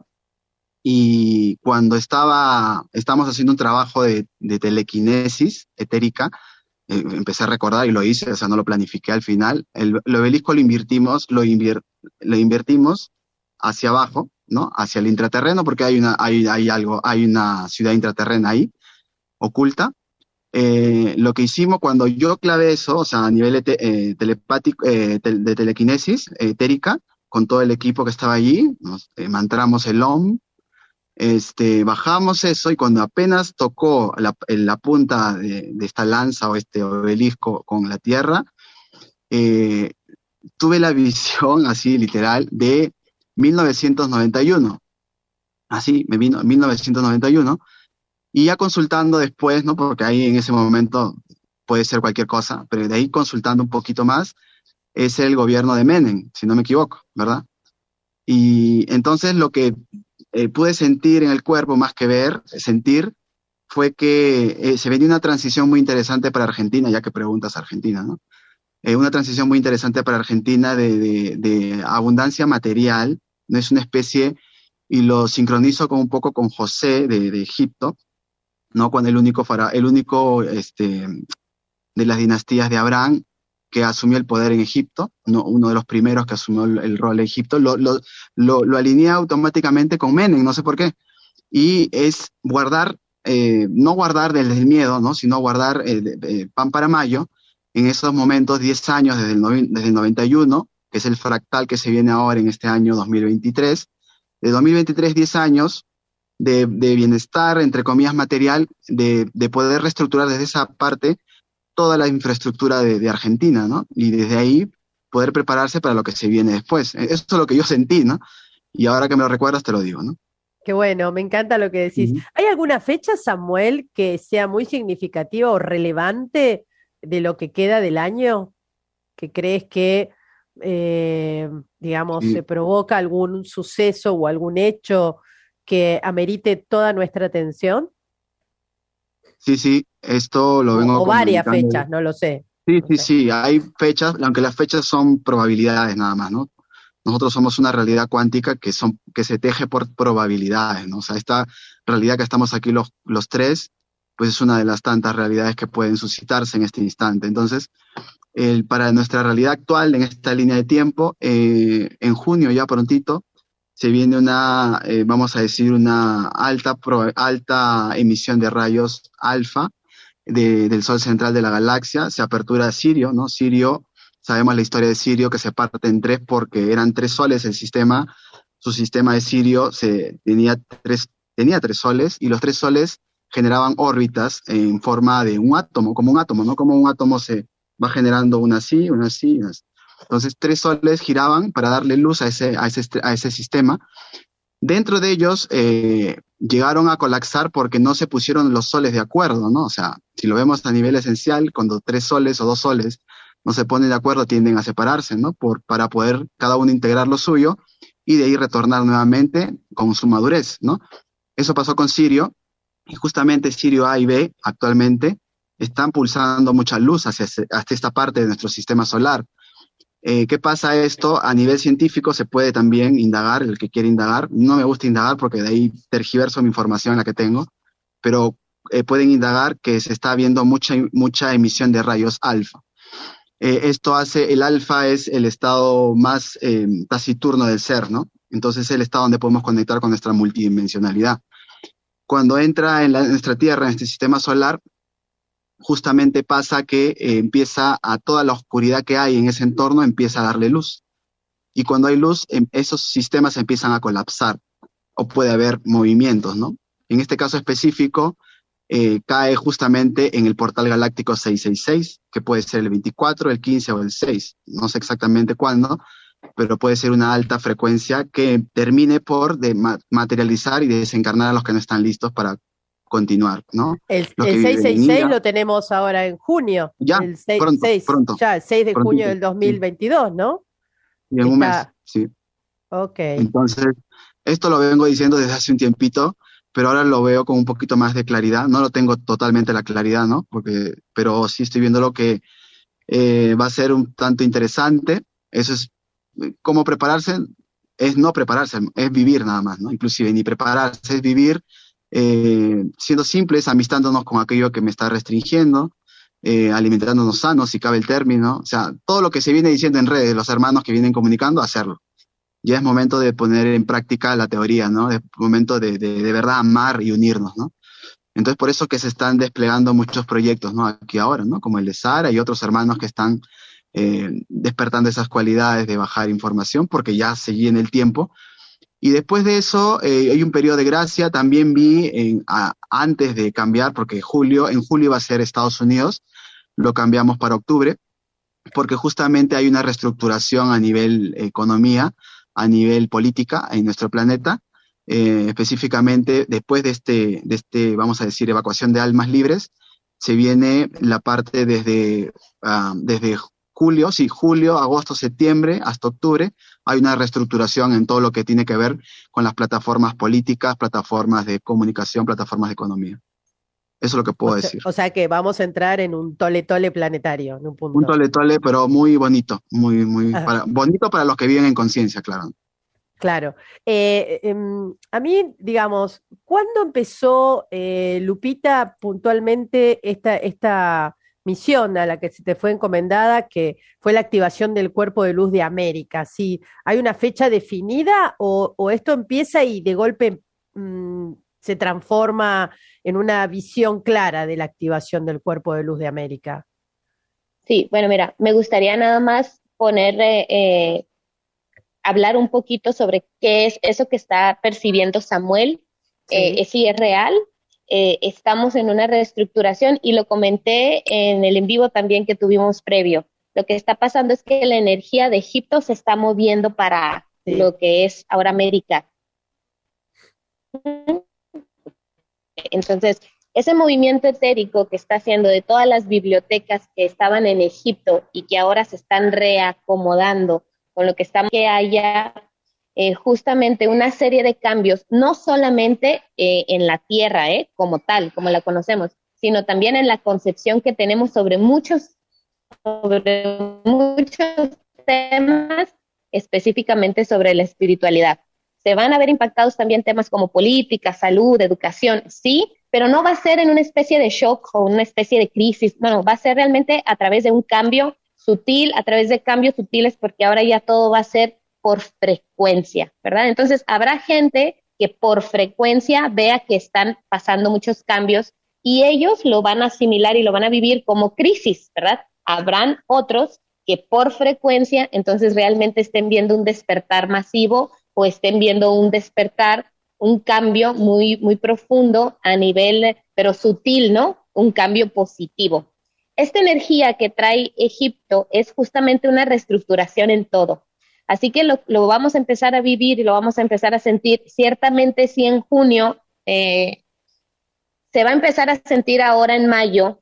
y cuando estaba, estábamos haciendo un trabajo de, de telequinesis etérica, eh, empecé a recordar y lo hice, o sea, no lo planifiqué al final. El, el obelisco lo invertimos, lo, invier, lo invertimos hacia abajo, ¿no? Hacia el intraterreno, porque hay una, hay, hay algo, hay una ciudad intraterrena ahí, oculta. Eh, lo que hicimos cuando yo clavé eso, o sea, a nivel ete, eh, telepático, eh, te, de telequinesis etérica, con todo el equipo que estaba allí, nos eh, mantramos el Om, este, bajamos eso, y cuando apenas tocó la, la punta de, de esta lanza o este obelisco con la tierra, eh, tuve la visión así literal de mil novecientos noventa y uno. Así me vino mil novecientos noventa y uno, y ya consultando después, ¿no? Porque ahí en ese momento puede ser cualquier cosa, pero de ahí consultando un poquito más, es el gobierno de Menem, si no me equivoco, ¿verdad? Y entonces lo que eh, pude sentir en el cuerpo, más que ver, sentir, fue que eh, se venía una transición muy interesante para Argentina, ya que preguntas Argentina, ¿no? Eh, una transición muy interesante para Argentina de, de, de abundancia material, no es una especie, y lo sincronizo con un poco con José de, de Egipto, ¿no? Con el único, fara, el único este, de las dinastías de Abraham que asumió el poder en Egipto, no, uno de los primeros que asumió el, el rol en Egipto, lo, lo, lo, lo alineé automáticamente con Menem, no sé por qué, y es guardar, eh, no guardar desde el miedo, ¿no? Sino guardar eh, eh, pan para mayo, en esos momentos, diez años desde el, desde el noventa y uno, que es el fractal que se viene ahora en este año dos mil veintitrés, de dos mil veintitrés, diez años de, de bienestar, entre comillas, material, de, de poder reestructurar desde esa parte toda la infraestructura de, de Argentina, ¿no? Y desde ahí poder prepararse para lo que se viene después. Eso es lo que yo sentí, ¿no? Y ahora que me lo recuerdas te lo digo, ¿no? Qué bueno, me encanta lo que decís. Ujú. ¿Hay alguna fecha, Samuel, que sea muy significativa o relevante de lo que queda del año? ¿Que crees que, eh, digamos, se Sí, provoca algún suceso o algún hecho que amerite toda nuestra atención? sí, sí, esto lo O, vengo o varias comunicando. fechas, no lo sé, Sí, no sí, sé. sí, hay fechas, aunque las fechas son probabilidades nada más, ¿no? Nosotros somos una realidad cuántica que son, que se teje por probabilidades, ¿no? O sea, esta realidad que estamos aquí los, los tres, pues es una de las tantas realidades que pueden suscitarse en este instante. Entonces, el, para nuestra realidad actual, en esta línea de tiempo, eh, en junio ya prontito, se viene una, eh, vamos a decir, una alta, pro- alta emisión de rayos alfa de- del Sol central de la galaxia, se apertura Sirio, ¿no? Sirio, sabemos la historia de Sirio que se parte en tres porque eran tres soles el sistema, su sistema de Sirio se, tenía, tres, tenía tres soles y los tres soles generaban órbitas en forma de un átomo, como un átomo, ¿no? Como un átomo se va generando una así, una así, una así. Entonces, tres soles giraban para darle luz a ese, a ese, a ese sistema. Dentro de ellos eh, llegaron a colapsar porque no se pusieron los soles de acuerdo, ¿no? O sea, si lo vemos a nivel esencial, cuando tres soles o dos soles no se ponen de acuerdo, tienden a separarse, ¿no? Por, para poder cada uno integrar lo suyo y de ahí retornar nuevamente con su madurez, ¿no? Eso pasó con Sirio y justamente Sirio A y B actualmente están pulsando mucha luz hacia, ese- hacia esta parte de nuestro sistema solar. Eh, ¿qué pasa esto? A nivel científico se puede también indagar, el que quiere indagar. No me gusta indagar porque de ahí tergiverso mi información la que tengo, pero eh, pueden indagar que se está viendo mucha, mucha emisión de rayos alfa. Eh, esto hace, el alfa es el estado más eh, taciturno del ser, ¿no? Entonces es el estado donde podemos conectar con nuestra multidimensionalidad. Cuando entra en, la, en nuestra Tierra, en este sistema solar, justamente pasa que eh, empieza a toda la oscuridad que hay en ese entorno, empieza a darle luz. Y cuando hay luz, em- esos sistemas empiezan a colapsar o puede haber movimientos, ¿no? En este caso específico, eh, cae justamente en el portal galáctico seiscientos sesenta y seis, que puede ser el veinticuatro, el quince o el seis, no sé exactamente cuándo, pero puede ser una alta frecuencia que termine por de ma- materializar y desencarnar a los que no están listos para continuar, ¿no? El, Los el que viven en seiscientos sesenta y seis ira, lo tenemos ahora en junio, ya, el seis, pronto, seis, pronto, ya el seis de junio prontito, del dos mil sí, veintidós, ¿no? y en un mes, Está, sí. ok. Entonces, esto lo vengo diciendo desde hace un tiempito, pero ahora lo veo con un poquito más de claridad. No lo tengo totalmente la claridad, ¿no? Porque, pero sí estoy viendo lo que eh, va a ser un tanto interesante. Eso es, eh, cómo prepararse, es no prepararse, es vivir nada más, ¿no? Inclusive ni prepararse, es vivir eh, siendo simples, amistándonos con aquello que me está restringiendo, eh, alimentándonos sanos, si cabe el término. O sea, todo lo que se viene diciendo en redes, los hermanos que vienen comunicando, hacerlo. Ya es momento de poner en práctica la teoría, ¿no? Es momento de, de, de verdad amar y unirnos, ¿no? Entonces, por eso que se están desplegando muchos proyectos, ¿no? Aquí ahora, ¿no? Como el de Sara y otros hermanos que están eh, despertando esas cualidades de bajar información, porque ya seguí en el tiempo. Y después de eso, eh, hay un periodo de gracia. También vi en, a, antes de cambiar, porque julio, en julio iba a ser Estados Unidos, lo cambiamos para octubre, porque justamente hay una reestructuración a nivel economía, a nivel política en nuestro planeta, eh, específicamente después de este, de este, vamos a decir, evacuación de almas libres, se viene la parte desde, uh, desde julio, sí, julio, agosto, septiembre, hasta octubre, hay una reestructuración en todo lo que tiene que ver con las plataformas políticas, plataformas de comunicación, plataformas de economía. Eso es lo que O puedo sea, decir. o sea que vamos a entrar en un tole tole planetario, en un Un punto. tole tole, pero muy bonito, muy, muy, Ajá, para, bonito para los que viven en conciencia, claro. claro. Eh, em, a mí, digamos, ¿cuándo empezó, eh, Lupita, puntualmente esta, esta misión a la que se te fue encomendada, que fue la activación del Cuerpo de Luz de América? ¿Sí, hay una fecha definida o, o esto empieza y de golpe mm, se transforma en una visión clara de la activación del Cuerpo de Luz de América? Sí, bueno, mira, me gustaría nada más poner, eh, eh, hablar un poquito sobre qué es eso que está percibiendo Samuel, eh, Sí. es si es real. Eh, estamos en una reestructuración y lo comenté en el en vivo también que tuvimos previo. lo que está pasando es que la energía de Egipto se está moviendo para sí. lo que es ahora América. Entonces, ese movimiento etérico que está haciendo de todas las bibliotecas que estaban en Egipto y que ahora se están reacomodando con lo que estamos, que haya eh, justamente una serie de cambios, no solamente eh, en la tierra, eh, como tal, como la conocemos, sino también en la concepción que tenemos sobre muchos, sobre muchos temas, específicamente sobre la espiritualidad. Se van a ver impactados también temas como política, salud, educación, sí, pero no va a ser en una especie de shock o una especie de crisis, bueno, va a ser realmente a través de un cambio sutil, a través de cambios sutiles, porque ahora ya todo va a ser por frecuencia, ¿verdad? Entonces, habrá gente que por frecuencia vea que están pasando muchos cambios y ellos lo van a asimilar y lo van a vivir como crisis, ¿verdad? Habrán otros que por frecuencia, entonces realmente estén viendo un despertar masivo o estén viendo un despertar, un cambio muy, muy profundo a nivel, pero sutil, ¿no? Un cambio positivo. Esta energía que trae Egipto es justamente una reestructuración en todo. Así que lo, lo vamos a empezar a vivir y lo vamos a empezar a sentir. Ciertamente sí en junio, eh, se va a empezar a sentir ahora en mayo,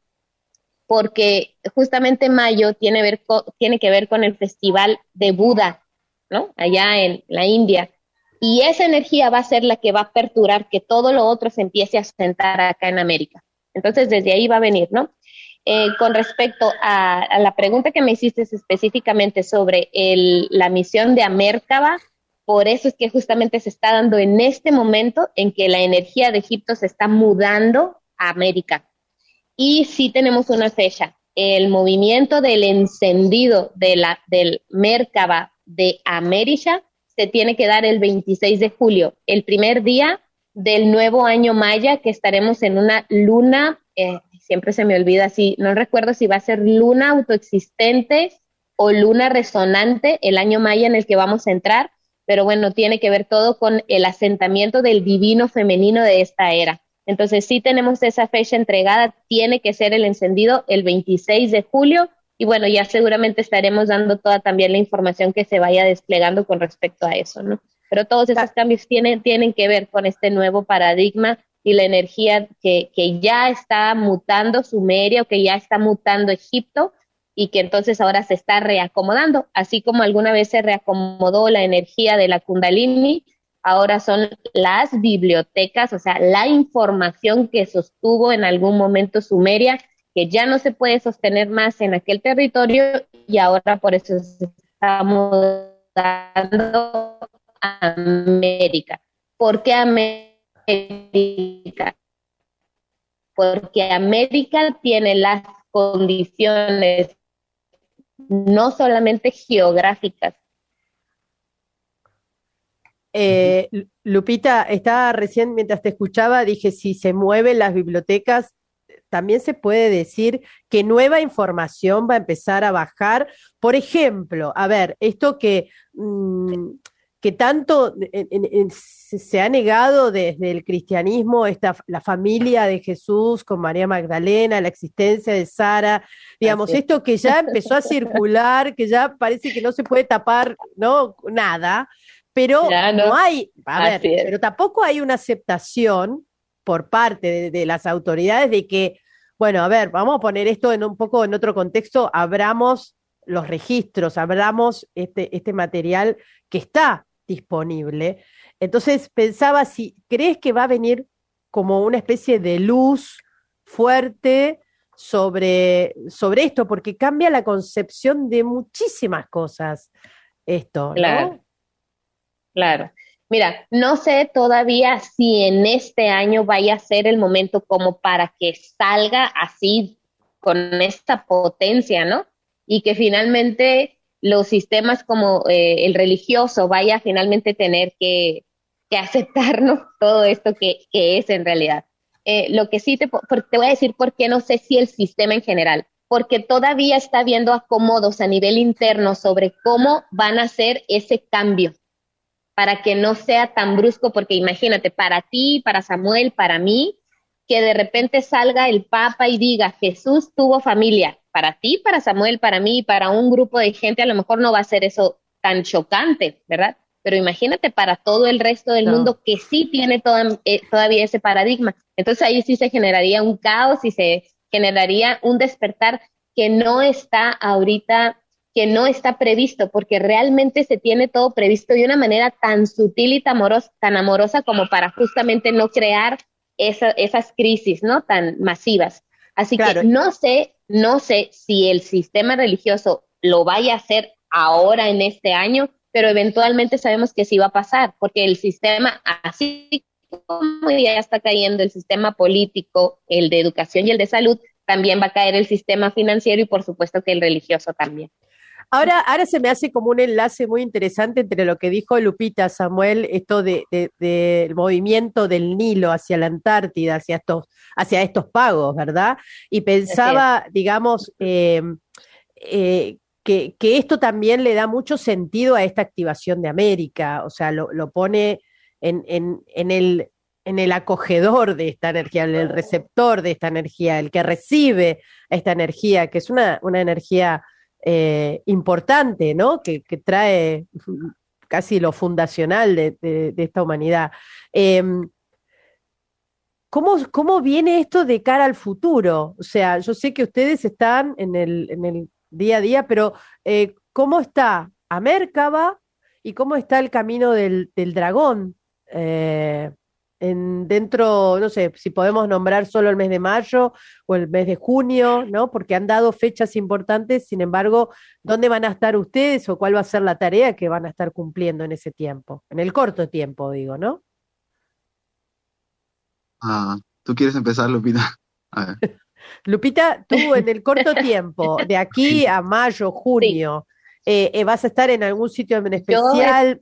porque justamente mayo tiene, ver co- tiene que ver con el festival de Buda, ¿no? Allá en la India. Y esa energía va a ser la que va a aperturar que todo lo otro se empiece a sentar acá en América. Entonces, desde ahí va a venir, ¿no? Eh, con respecto a, a la pregunta que me hiciste específicamente sobre el, la misión de Merkaba, por eso es que justamente se está dando en este momento en que la energía de Egipto se está mudando a América. Y sí tenemos una fecha. El movimiento del encendido de la, del Merkaba de América se tiene que dar el veintiséis de julio, el primer día del nuevo año maya, que estaremos en una luna, eh, siempre se me olvida, si no recuerdo si va a ser luna autoexistente o luna resonante, el año maya en el que vamos a entrar, pero bueno, tiene que ver todo con el asentamiento del divino femenino de esta era. Entonces sí tenemos esa fecha entregada, tiene que ser el encendido el veintiséis de julio, y bueno, ya seguramente estaremos dando toda también la información que se vaya desplegando con respecto a eso, ¿no? Pero todos esos cambios tienen, tienen que ver con este nuevo paradigma y la energía que, que ya está mutando Sumeria o que ya está mutando Egipto y que entonces ahora se está reacomodando, así como alguna vez se reacomodó la energía de la Kundalini, ahora son las bibliotecas, o sea, la información que sostuvo en algún momento Sumeria, que ya no se puede sostener más en aquel territorio y ahora por eso se está mudando a América. ¿Por qué América? Porque América tiene las condiciones no solamente geográficas. Eh, Lupita, estaba recién, mientras te escuchaba, dije, si se mueven las bibliotecas, también se puede decir que nueva información va a empezar a bajar. Por ejemplo, a ver, esto que, mmm, que tanto en, en, en, se ha negado desde el cristianismo, esta, la familia de Jesús con María Magdalena, la existencia de Sara, digamos, Así. Esto que ya empezó a circular, que ya parece que no se puede tapar, ¿no? Nada, pero no. no hay, a ver, es. pero tampoco hay una aceptación por parte de, de las autoridades de que, bueno, a ver, vamos a poner esto en un poco en otro contexto, abramos los registros, abramos este, este material que está disponible. Entonces pensaba, si crees que va a venir como una especie de luz fuerte sobre, sobre esto, porque cambia la concepción de muchísimas cosas esto, ¿no? Claro, claro. Mira, no sé todavía si en este año vaya a ser el momento como para que salga así con esta potencia, ¿no? Y que finalmente los sistemas como eh, el religioso vaya a finalmente tener que, que aceptar, ¿no? Todo esto que, que es en realidad. Eh, lo que sí te, te voy a decir por qué no sé si el sistema en general, porque todavía está habiendo acomodos a nivel interno sobre cómo van a hacer ese cambio, para que no sea tan brusco, porque imagínate, para ti, para Samuel, para mí, que de repente salga el Papa y diga, Jesús tuvo familia, para ti, para Samuel, para mí, para un grupo de gente, a lo mejor no va a ser eso tan chocante, ¿verdad? Pero imagínate para todo el resto del No. mundo que sí tiene toda, eh, todavía ese paradigma. Entonces ahí sí se generaría un caos y se generaría un despertar que no está ahorita, que no está previsto, porque realmente se tiene todo previsto de una manera tan sutil y tan amorosa, tan amorosa como para justamente no crear esa, esas crisis, ¿no? Tan masivas. Así Claro. que no sé, no sé si el sistema religioso lo vaya a hacer ahora en este año, pero eventualmente sabemos que sí va a pasar, porque el sistema, así como ya está cayendo el sistema político, el de educación y el de salud, también va a caer el sistema financiero y por supuesto que el religioso también. Ahora, ahora se me hace como un enlace muy interesante entre lo que dijo Lupita, Samuel, esto de, de, de el movimiento del Nilo hacia la Antártida, hacia estos, hacia estos pagos, ¿verdad? Y pensaba, digamos, eh, eh, que, que esto también le da mucho sentido a esta activación de América, o sea, lo, lo pone en, en, en el, en el acogedor de esta energía, en el receptor de esta energía, el que recibe esta energía, que es una, una energía eh, importante, ¿no? Que, que trae casi lo fundacional de, de, de esta humanidad. Eh, ¿cómo, ¿Cómo viene esto de cara al futuro? O sea, yo sé que ustedes están en el, en el día a día, pero eh, ¿cómo está Amerkaba y cómo está el camino del, del dragón? Eh, en, dentro, no sé, si podemos nombrar solo el mes de mayo o el mes de junio, ¿no? Porque han dado fechas importantes, sin embargo, ¿dónde van a estar ustedes o cuál va a ser la tarea que van a estar cumpliendo en ese tiempo? En el corto tiempo, digo, ¿no? Ah, ¿tú quieres empezar, Lupita? A ver. Lupita, tú en el corto tiempo, de aquí a mayo, junio, eh, eh, ¿vas a estar en algún sitio en Yo, especial?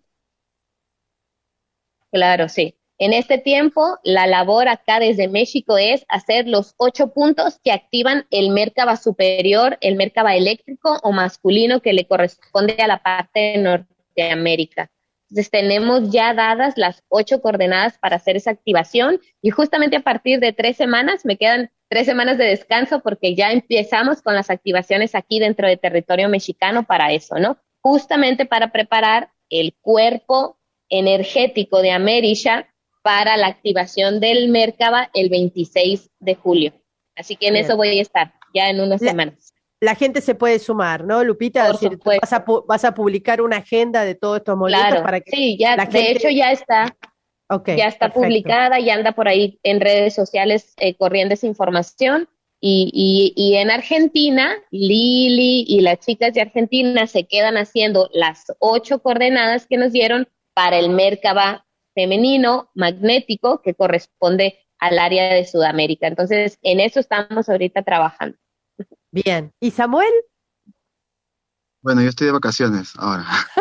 claro, sí. En este tiempo, la labor acá desde México es hacer los ocho puntos que activan el Merkaba superior, el Merkaba eléctrico o masculino que le corresponde a la parte de Norteamérica. Entonces tenemos ya dadas las ocho coordenadas para hacer esa activación y justamente a partir de tres semanas, me quedan tres semanas de descanso porque ya empezamos con las activaciones aquí dentro de territorio mexicano para eso, ¿no? Justamente para preparar el cuerpo energético de Amerisha para la activación del Merkaba el veintiséis de julio. Así que en Bien. eso voy a estar ya en unas La- semanas. La gente se puede sumar, ¿no, Lupita? Por Es decir, supuesto. vas a, pu- vas a publicar una agenda de todos estos movimientos Claro, para que sí, ya, la de gente... hecho ya está, Ok, ya está perfecto. publicada, ya anda por ahí en redes sociales eh, corriendo esa información. Y, y, y en Argentina, Lili y las chicas de Argentina se quedan haciendo las ocho coordenadas que nos dieron para el Merkaba femenino magnético que corresponde al área de Sudamérica. Entonces, en eso estamos ahorita trabajando. Bien. ¿Y Samuel? Bueno, yo estoy de vacaciones ahora.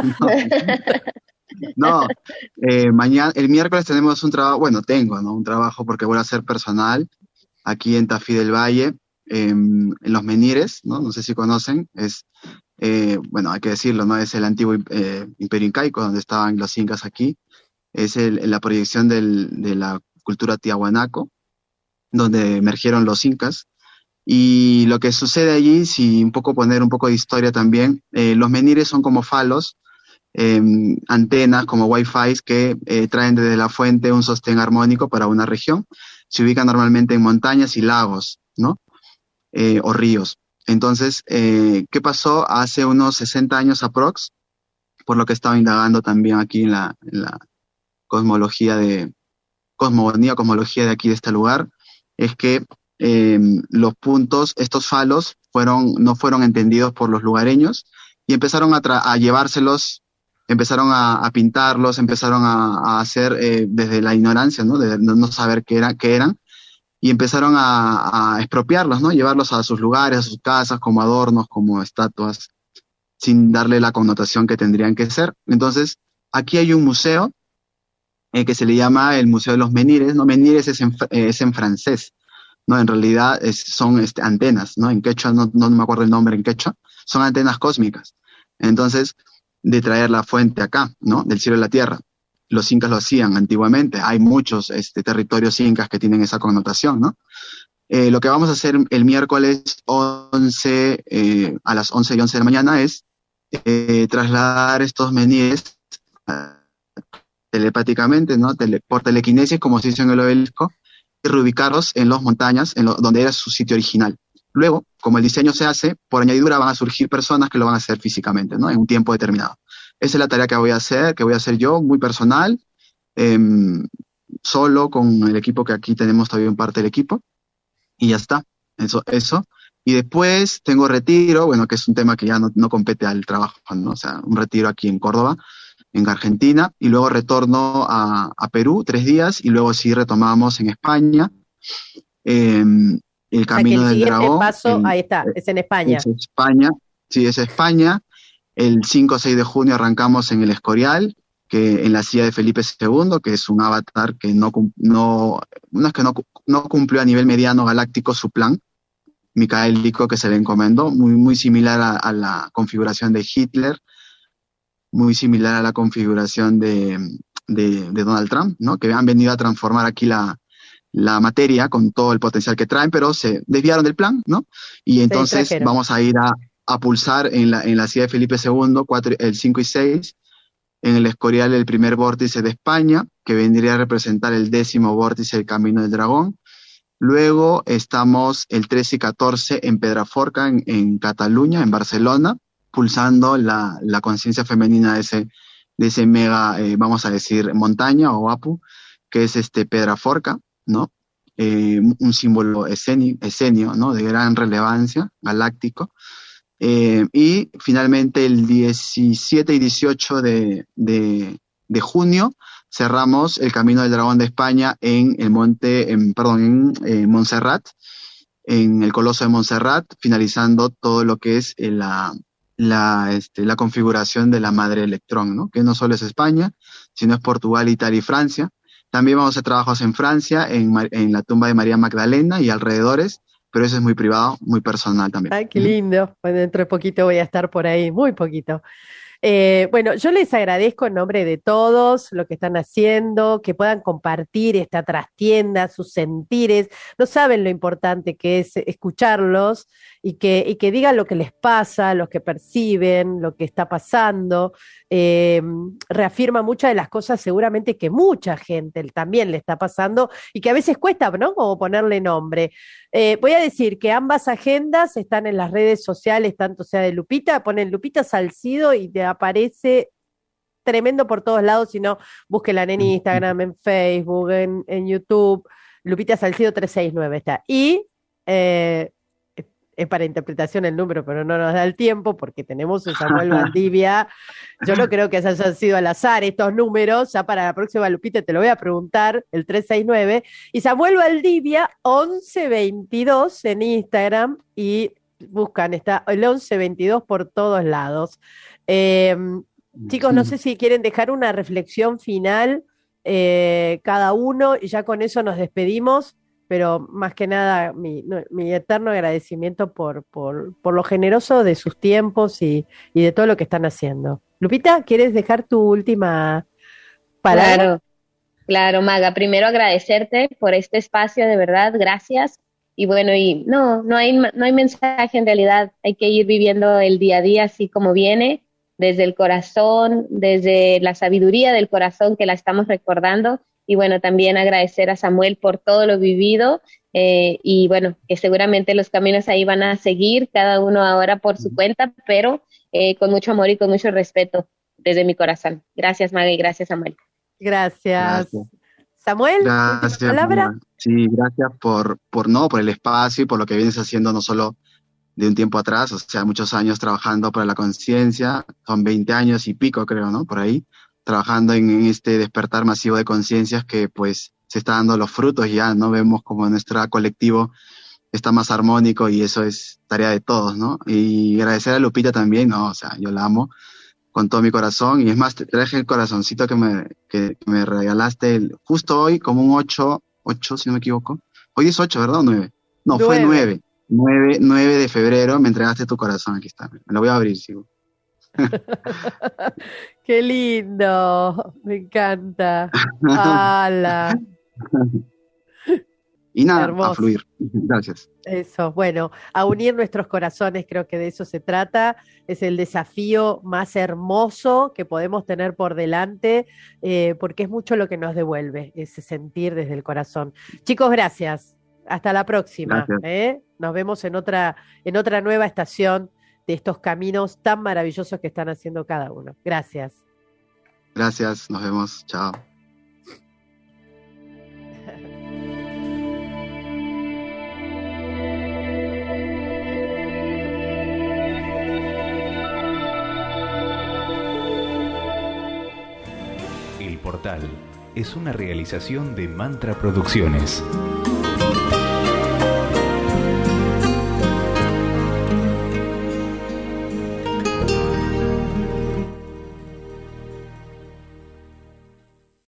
No, no, eh, mañana, el miércoles tenemos un trabajo, bueno, tengo, ¿no? Un trabajo porque voy a hacer personal aquí en Tafí del Valle, em, en Los Menires, ¿no? No sé si conocen, es, eh, bueno, hay que decirlo, ¿no? Es el antiguo eh, Imperio Incaico, donde estaban los incas aquí, es el, la proyección del, de la cultura tiahuanaco, donde emergieron los incas. Y lo que sucede allí, si un poco poner un poco de historia también, eh, los menires son como falos, eh, antenas como wifi que eh, traen desde la fuente un sostén armónico para una región. Se ubican normalmente en montañas y lagos, ¿no? Eh, o ríos. Entonces, eh, ¿qué pasó hace unos sesenta años aprox? Por lo que estaba indagando también aquí en la, en la cosmología de, cosmogonía, cosmología de aquí de este lugar, es que eh, los puntos, estos falos, fueron, no fueron entendidos por los lugareños y empezaron a, tra- a llevárselos, empezaron a, a pintarlos, empezaron a, a hacer eh, desde la ignorancia, ¿no? De no, no saber qué, era, qué eran, y empezaron a, a expropiarlos, ¿no? Llevarlos a sus lugares, a sus casas, como adornos, como estatuas, sin darle la connotación que tendrían que ser. Entonces, aquí hay un museo eh, que se le llama el Museo de los Menires, ¿no? Menires es en, es en francés, ¿no? En realidad es, son este, antenas, ¿no? En quechua, no, no me acuerdo el nombre en quechua, son antenas cósmicas. Entonces, de traer la fuente acá, ¿no? Del cielo y la tierra. Los incas lo hacían antiguamente, hay muchos este, territorios incas que tienen esa connotación, ¿no? Eh, lo que vamos a hacer el miércoles once, eh, a las once y once de la mañana es eh, trasladar estos menhires eh, telepáticamente, ¿no? Tele- por telequinesis, como se hizo en el obelisco, y reubicarlos en las montañas, en lo- donde era su sitio original. Luego, como el diseño se hace, por añadidura van a surgir personas que lo van a hacer físicamente, ¿no? En un tiempo determinado. Esa es la tarea que voy a hacer, que voy a hacer yo, muy personal, em, solo con el equipo que aquí tenemos todavía en parte del equipo, y ya está. Eso, eso. Y después tengo retiro, bueno, que es un tema que ya no, no compete al trabajo, ¿no? O sea, un retiro aquí en Córdoba, en Argentina, y luego retorno a, a Perú tres días, y luego sí retomamos en España, em, el O sea que Camino el del siguiente Dragón, paso, el, ahí está, es en España. es España, sí, es España. El cinco o seis de junio arrancamos en el Escorial, que en la silla de Felipe segundo, que es un avatar que no, cum- no, no es que no, cu- no cumplió a nivel mediano galáctico su plan micaélico que se le encomendó, muy, muy similar a, a la configuración de Hitler, muy similar a la configuración de, de, de Donald Trump, ¿no? Que han venido a transformar aquí la, la materia con todo el potencial que traen, pero se desviaron del plan, ¿no? Y Se entonces distrajeron. vamos a ir a, a pulsar en la, en la silla de Felipe segundo, cuatro, el cinco y seis, en el Escorial el primer vórtice de España, que vendría a representar el décimo vórtice del Camino del Dragón. Luego estamos el trece y catorce en Pedraforca, en, en Cataluña, en Barcelona, pulsando la, la conciencia femenina de ese, de ese mega, eh, vamos a decir, montaña o Apu, que es este Pedraforca, ¿no? Eh, un símbolo esceni- escenio, ¿no? De gran relevancia, galáctico. Eh, y finalmente el diecisiete y dieciocho de, de, de junio cerramos el Camino del Dragón de España en el monte, en, perdón, en eh, Montserrat, en el Coloso de Montserrat, finalizando todo lo que es eh, la, la, este, la configuración de la madre electrón, ¿no? Que no solo es España, sino es Portugal, Italia y Francia. También vamos a hacer trabajos en Francia, en, Ma- en la tumba de María Magdalena y alrededores, pero eso es muy privado, muy personal también. Ay, qué Ujú. lindo. Bueno, dentro de poquito voy a estar por ahí, muy poquito. Eh, bueno, yo les agradezco en nombre de todos lo que están haciendo, que puedan compartir esta trastienda, sus sentires. No saben lo importante que es escucharlos y que, y que digan lo que les pasa, lo que perciben, lo que está pasando. Eh, reafirma muchas de las cosas seguramente que mucha gente también le está pasando y que a veces cuesta, ¿no? Como ponerle nombre. Eh, voy a decir que ambas agendas están en las redes sociales, tanto sea de Lupita, ponen Lupita Salcido y te aparece tremendo por todos lados, si no, búsquela en Instagram, en Facebook, en, en YouTube, Lupita Salcido trescientos sesenta y nueve está. Y eh, es para interpretación el número, pero no nos da el tiempo porque tenemos a Samuel Valdivia. Yo no creo que hayan sido al azar estos números, ya para la próxima Lupita te lo voy a preguntar, el trescientos sesenta y nueve. Y Samuel Valdivia, once veintidós en Instagram y buscan, está el once veintidós por todos lados. Eh, chicos, no sé si quieren dejar una reflexión final eh, cada uno y ya con eso nos despedimos, pero más que nada mi, no, mi eterno agradecimiento por, por, por lo generoso de sus tiempos y, y de todo lo que están haciendo. Lupita, ¿quieres dejar tu última palabra? Claro, claro, Maga. Primero agradecerte por este espacio, de verdad, gracias. Y bueno, y no, no hay, no hay mensaje en realidad, hay que ir viviendo el día a día así como viene, desde el corazón, desde la sabiduría del corazón que la estamos recordando. Y bueno, también agradecer a Samuel por todo lo vivido eh, y bueno, que seguramente los caminos ahí van a seguir, cada uno ahora por su cuenta, pero eh, con mucho amor y con mucho respeto desde mi corazón. Gracias, Maga, y gracias, Samuel. Gracias. Gracias. Samuel, última Gracias, palabra. Maga. Sí, gracias por, por no, por el espacio y por lo que vienes haciendo no solo de un tiempo atrás, o sea, muchos años trabajando para la conciencia, son veinte años y pico, creo, ¿no? Por ahí, trabajando en, en este despertar masivo de conciencias que pues se está dando los frutos ya, ¿no? Vemos como nuestro colectivo está más armónico y eso es tarea de todos, ¿no? Y agradecer a Lupita también, ¿no? O sea, yo la amo con todo mi corazón y es más, te traje el corazoncito que me, que, que me regalaste el- justo hoy como un ocho, ocho si no me equivoco. Hoy es ocho, ¿verdad? ¿O nueve? No, fue Nueve. nueve. nueve, nueve de febrero me entregaste tu corazón, aquí está. Me lo voy a abrir, sigo. Qué lindo, me encanta. ¡Hala! Y nada, Hermoso. a fluir. Gracias. Eso, bueno, a unir nuestros corazones, creo que de eso se trata. Es el desafío más hermoso que podemos tener por delante, eh, porque es mucho lo que nos devuelve, ese sentir desde el corazón. Chicos, gracias. Hasta la próxima. Gracias. ¿eh? Nos vemos en otra, en otra nueva estación de estos caminos tan maravillosos que están haciendo cada uno. Gracias. Gracias, nos vemos. Chao. El Portal es una realización de Mantra Producciones.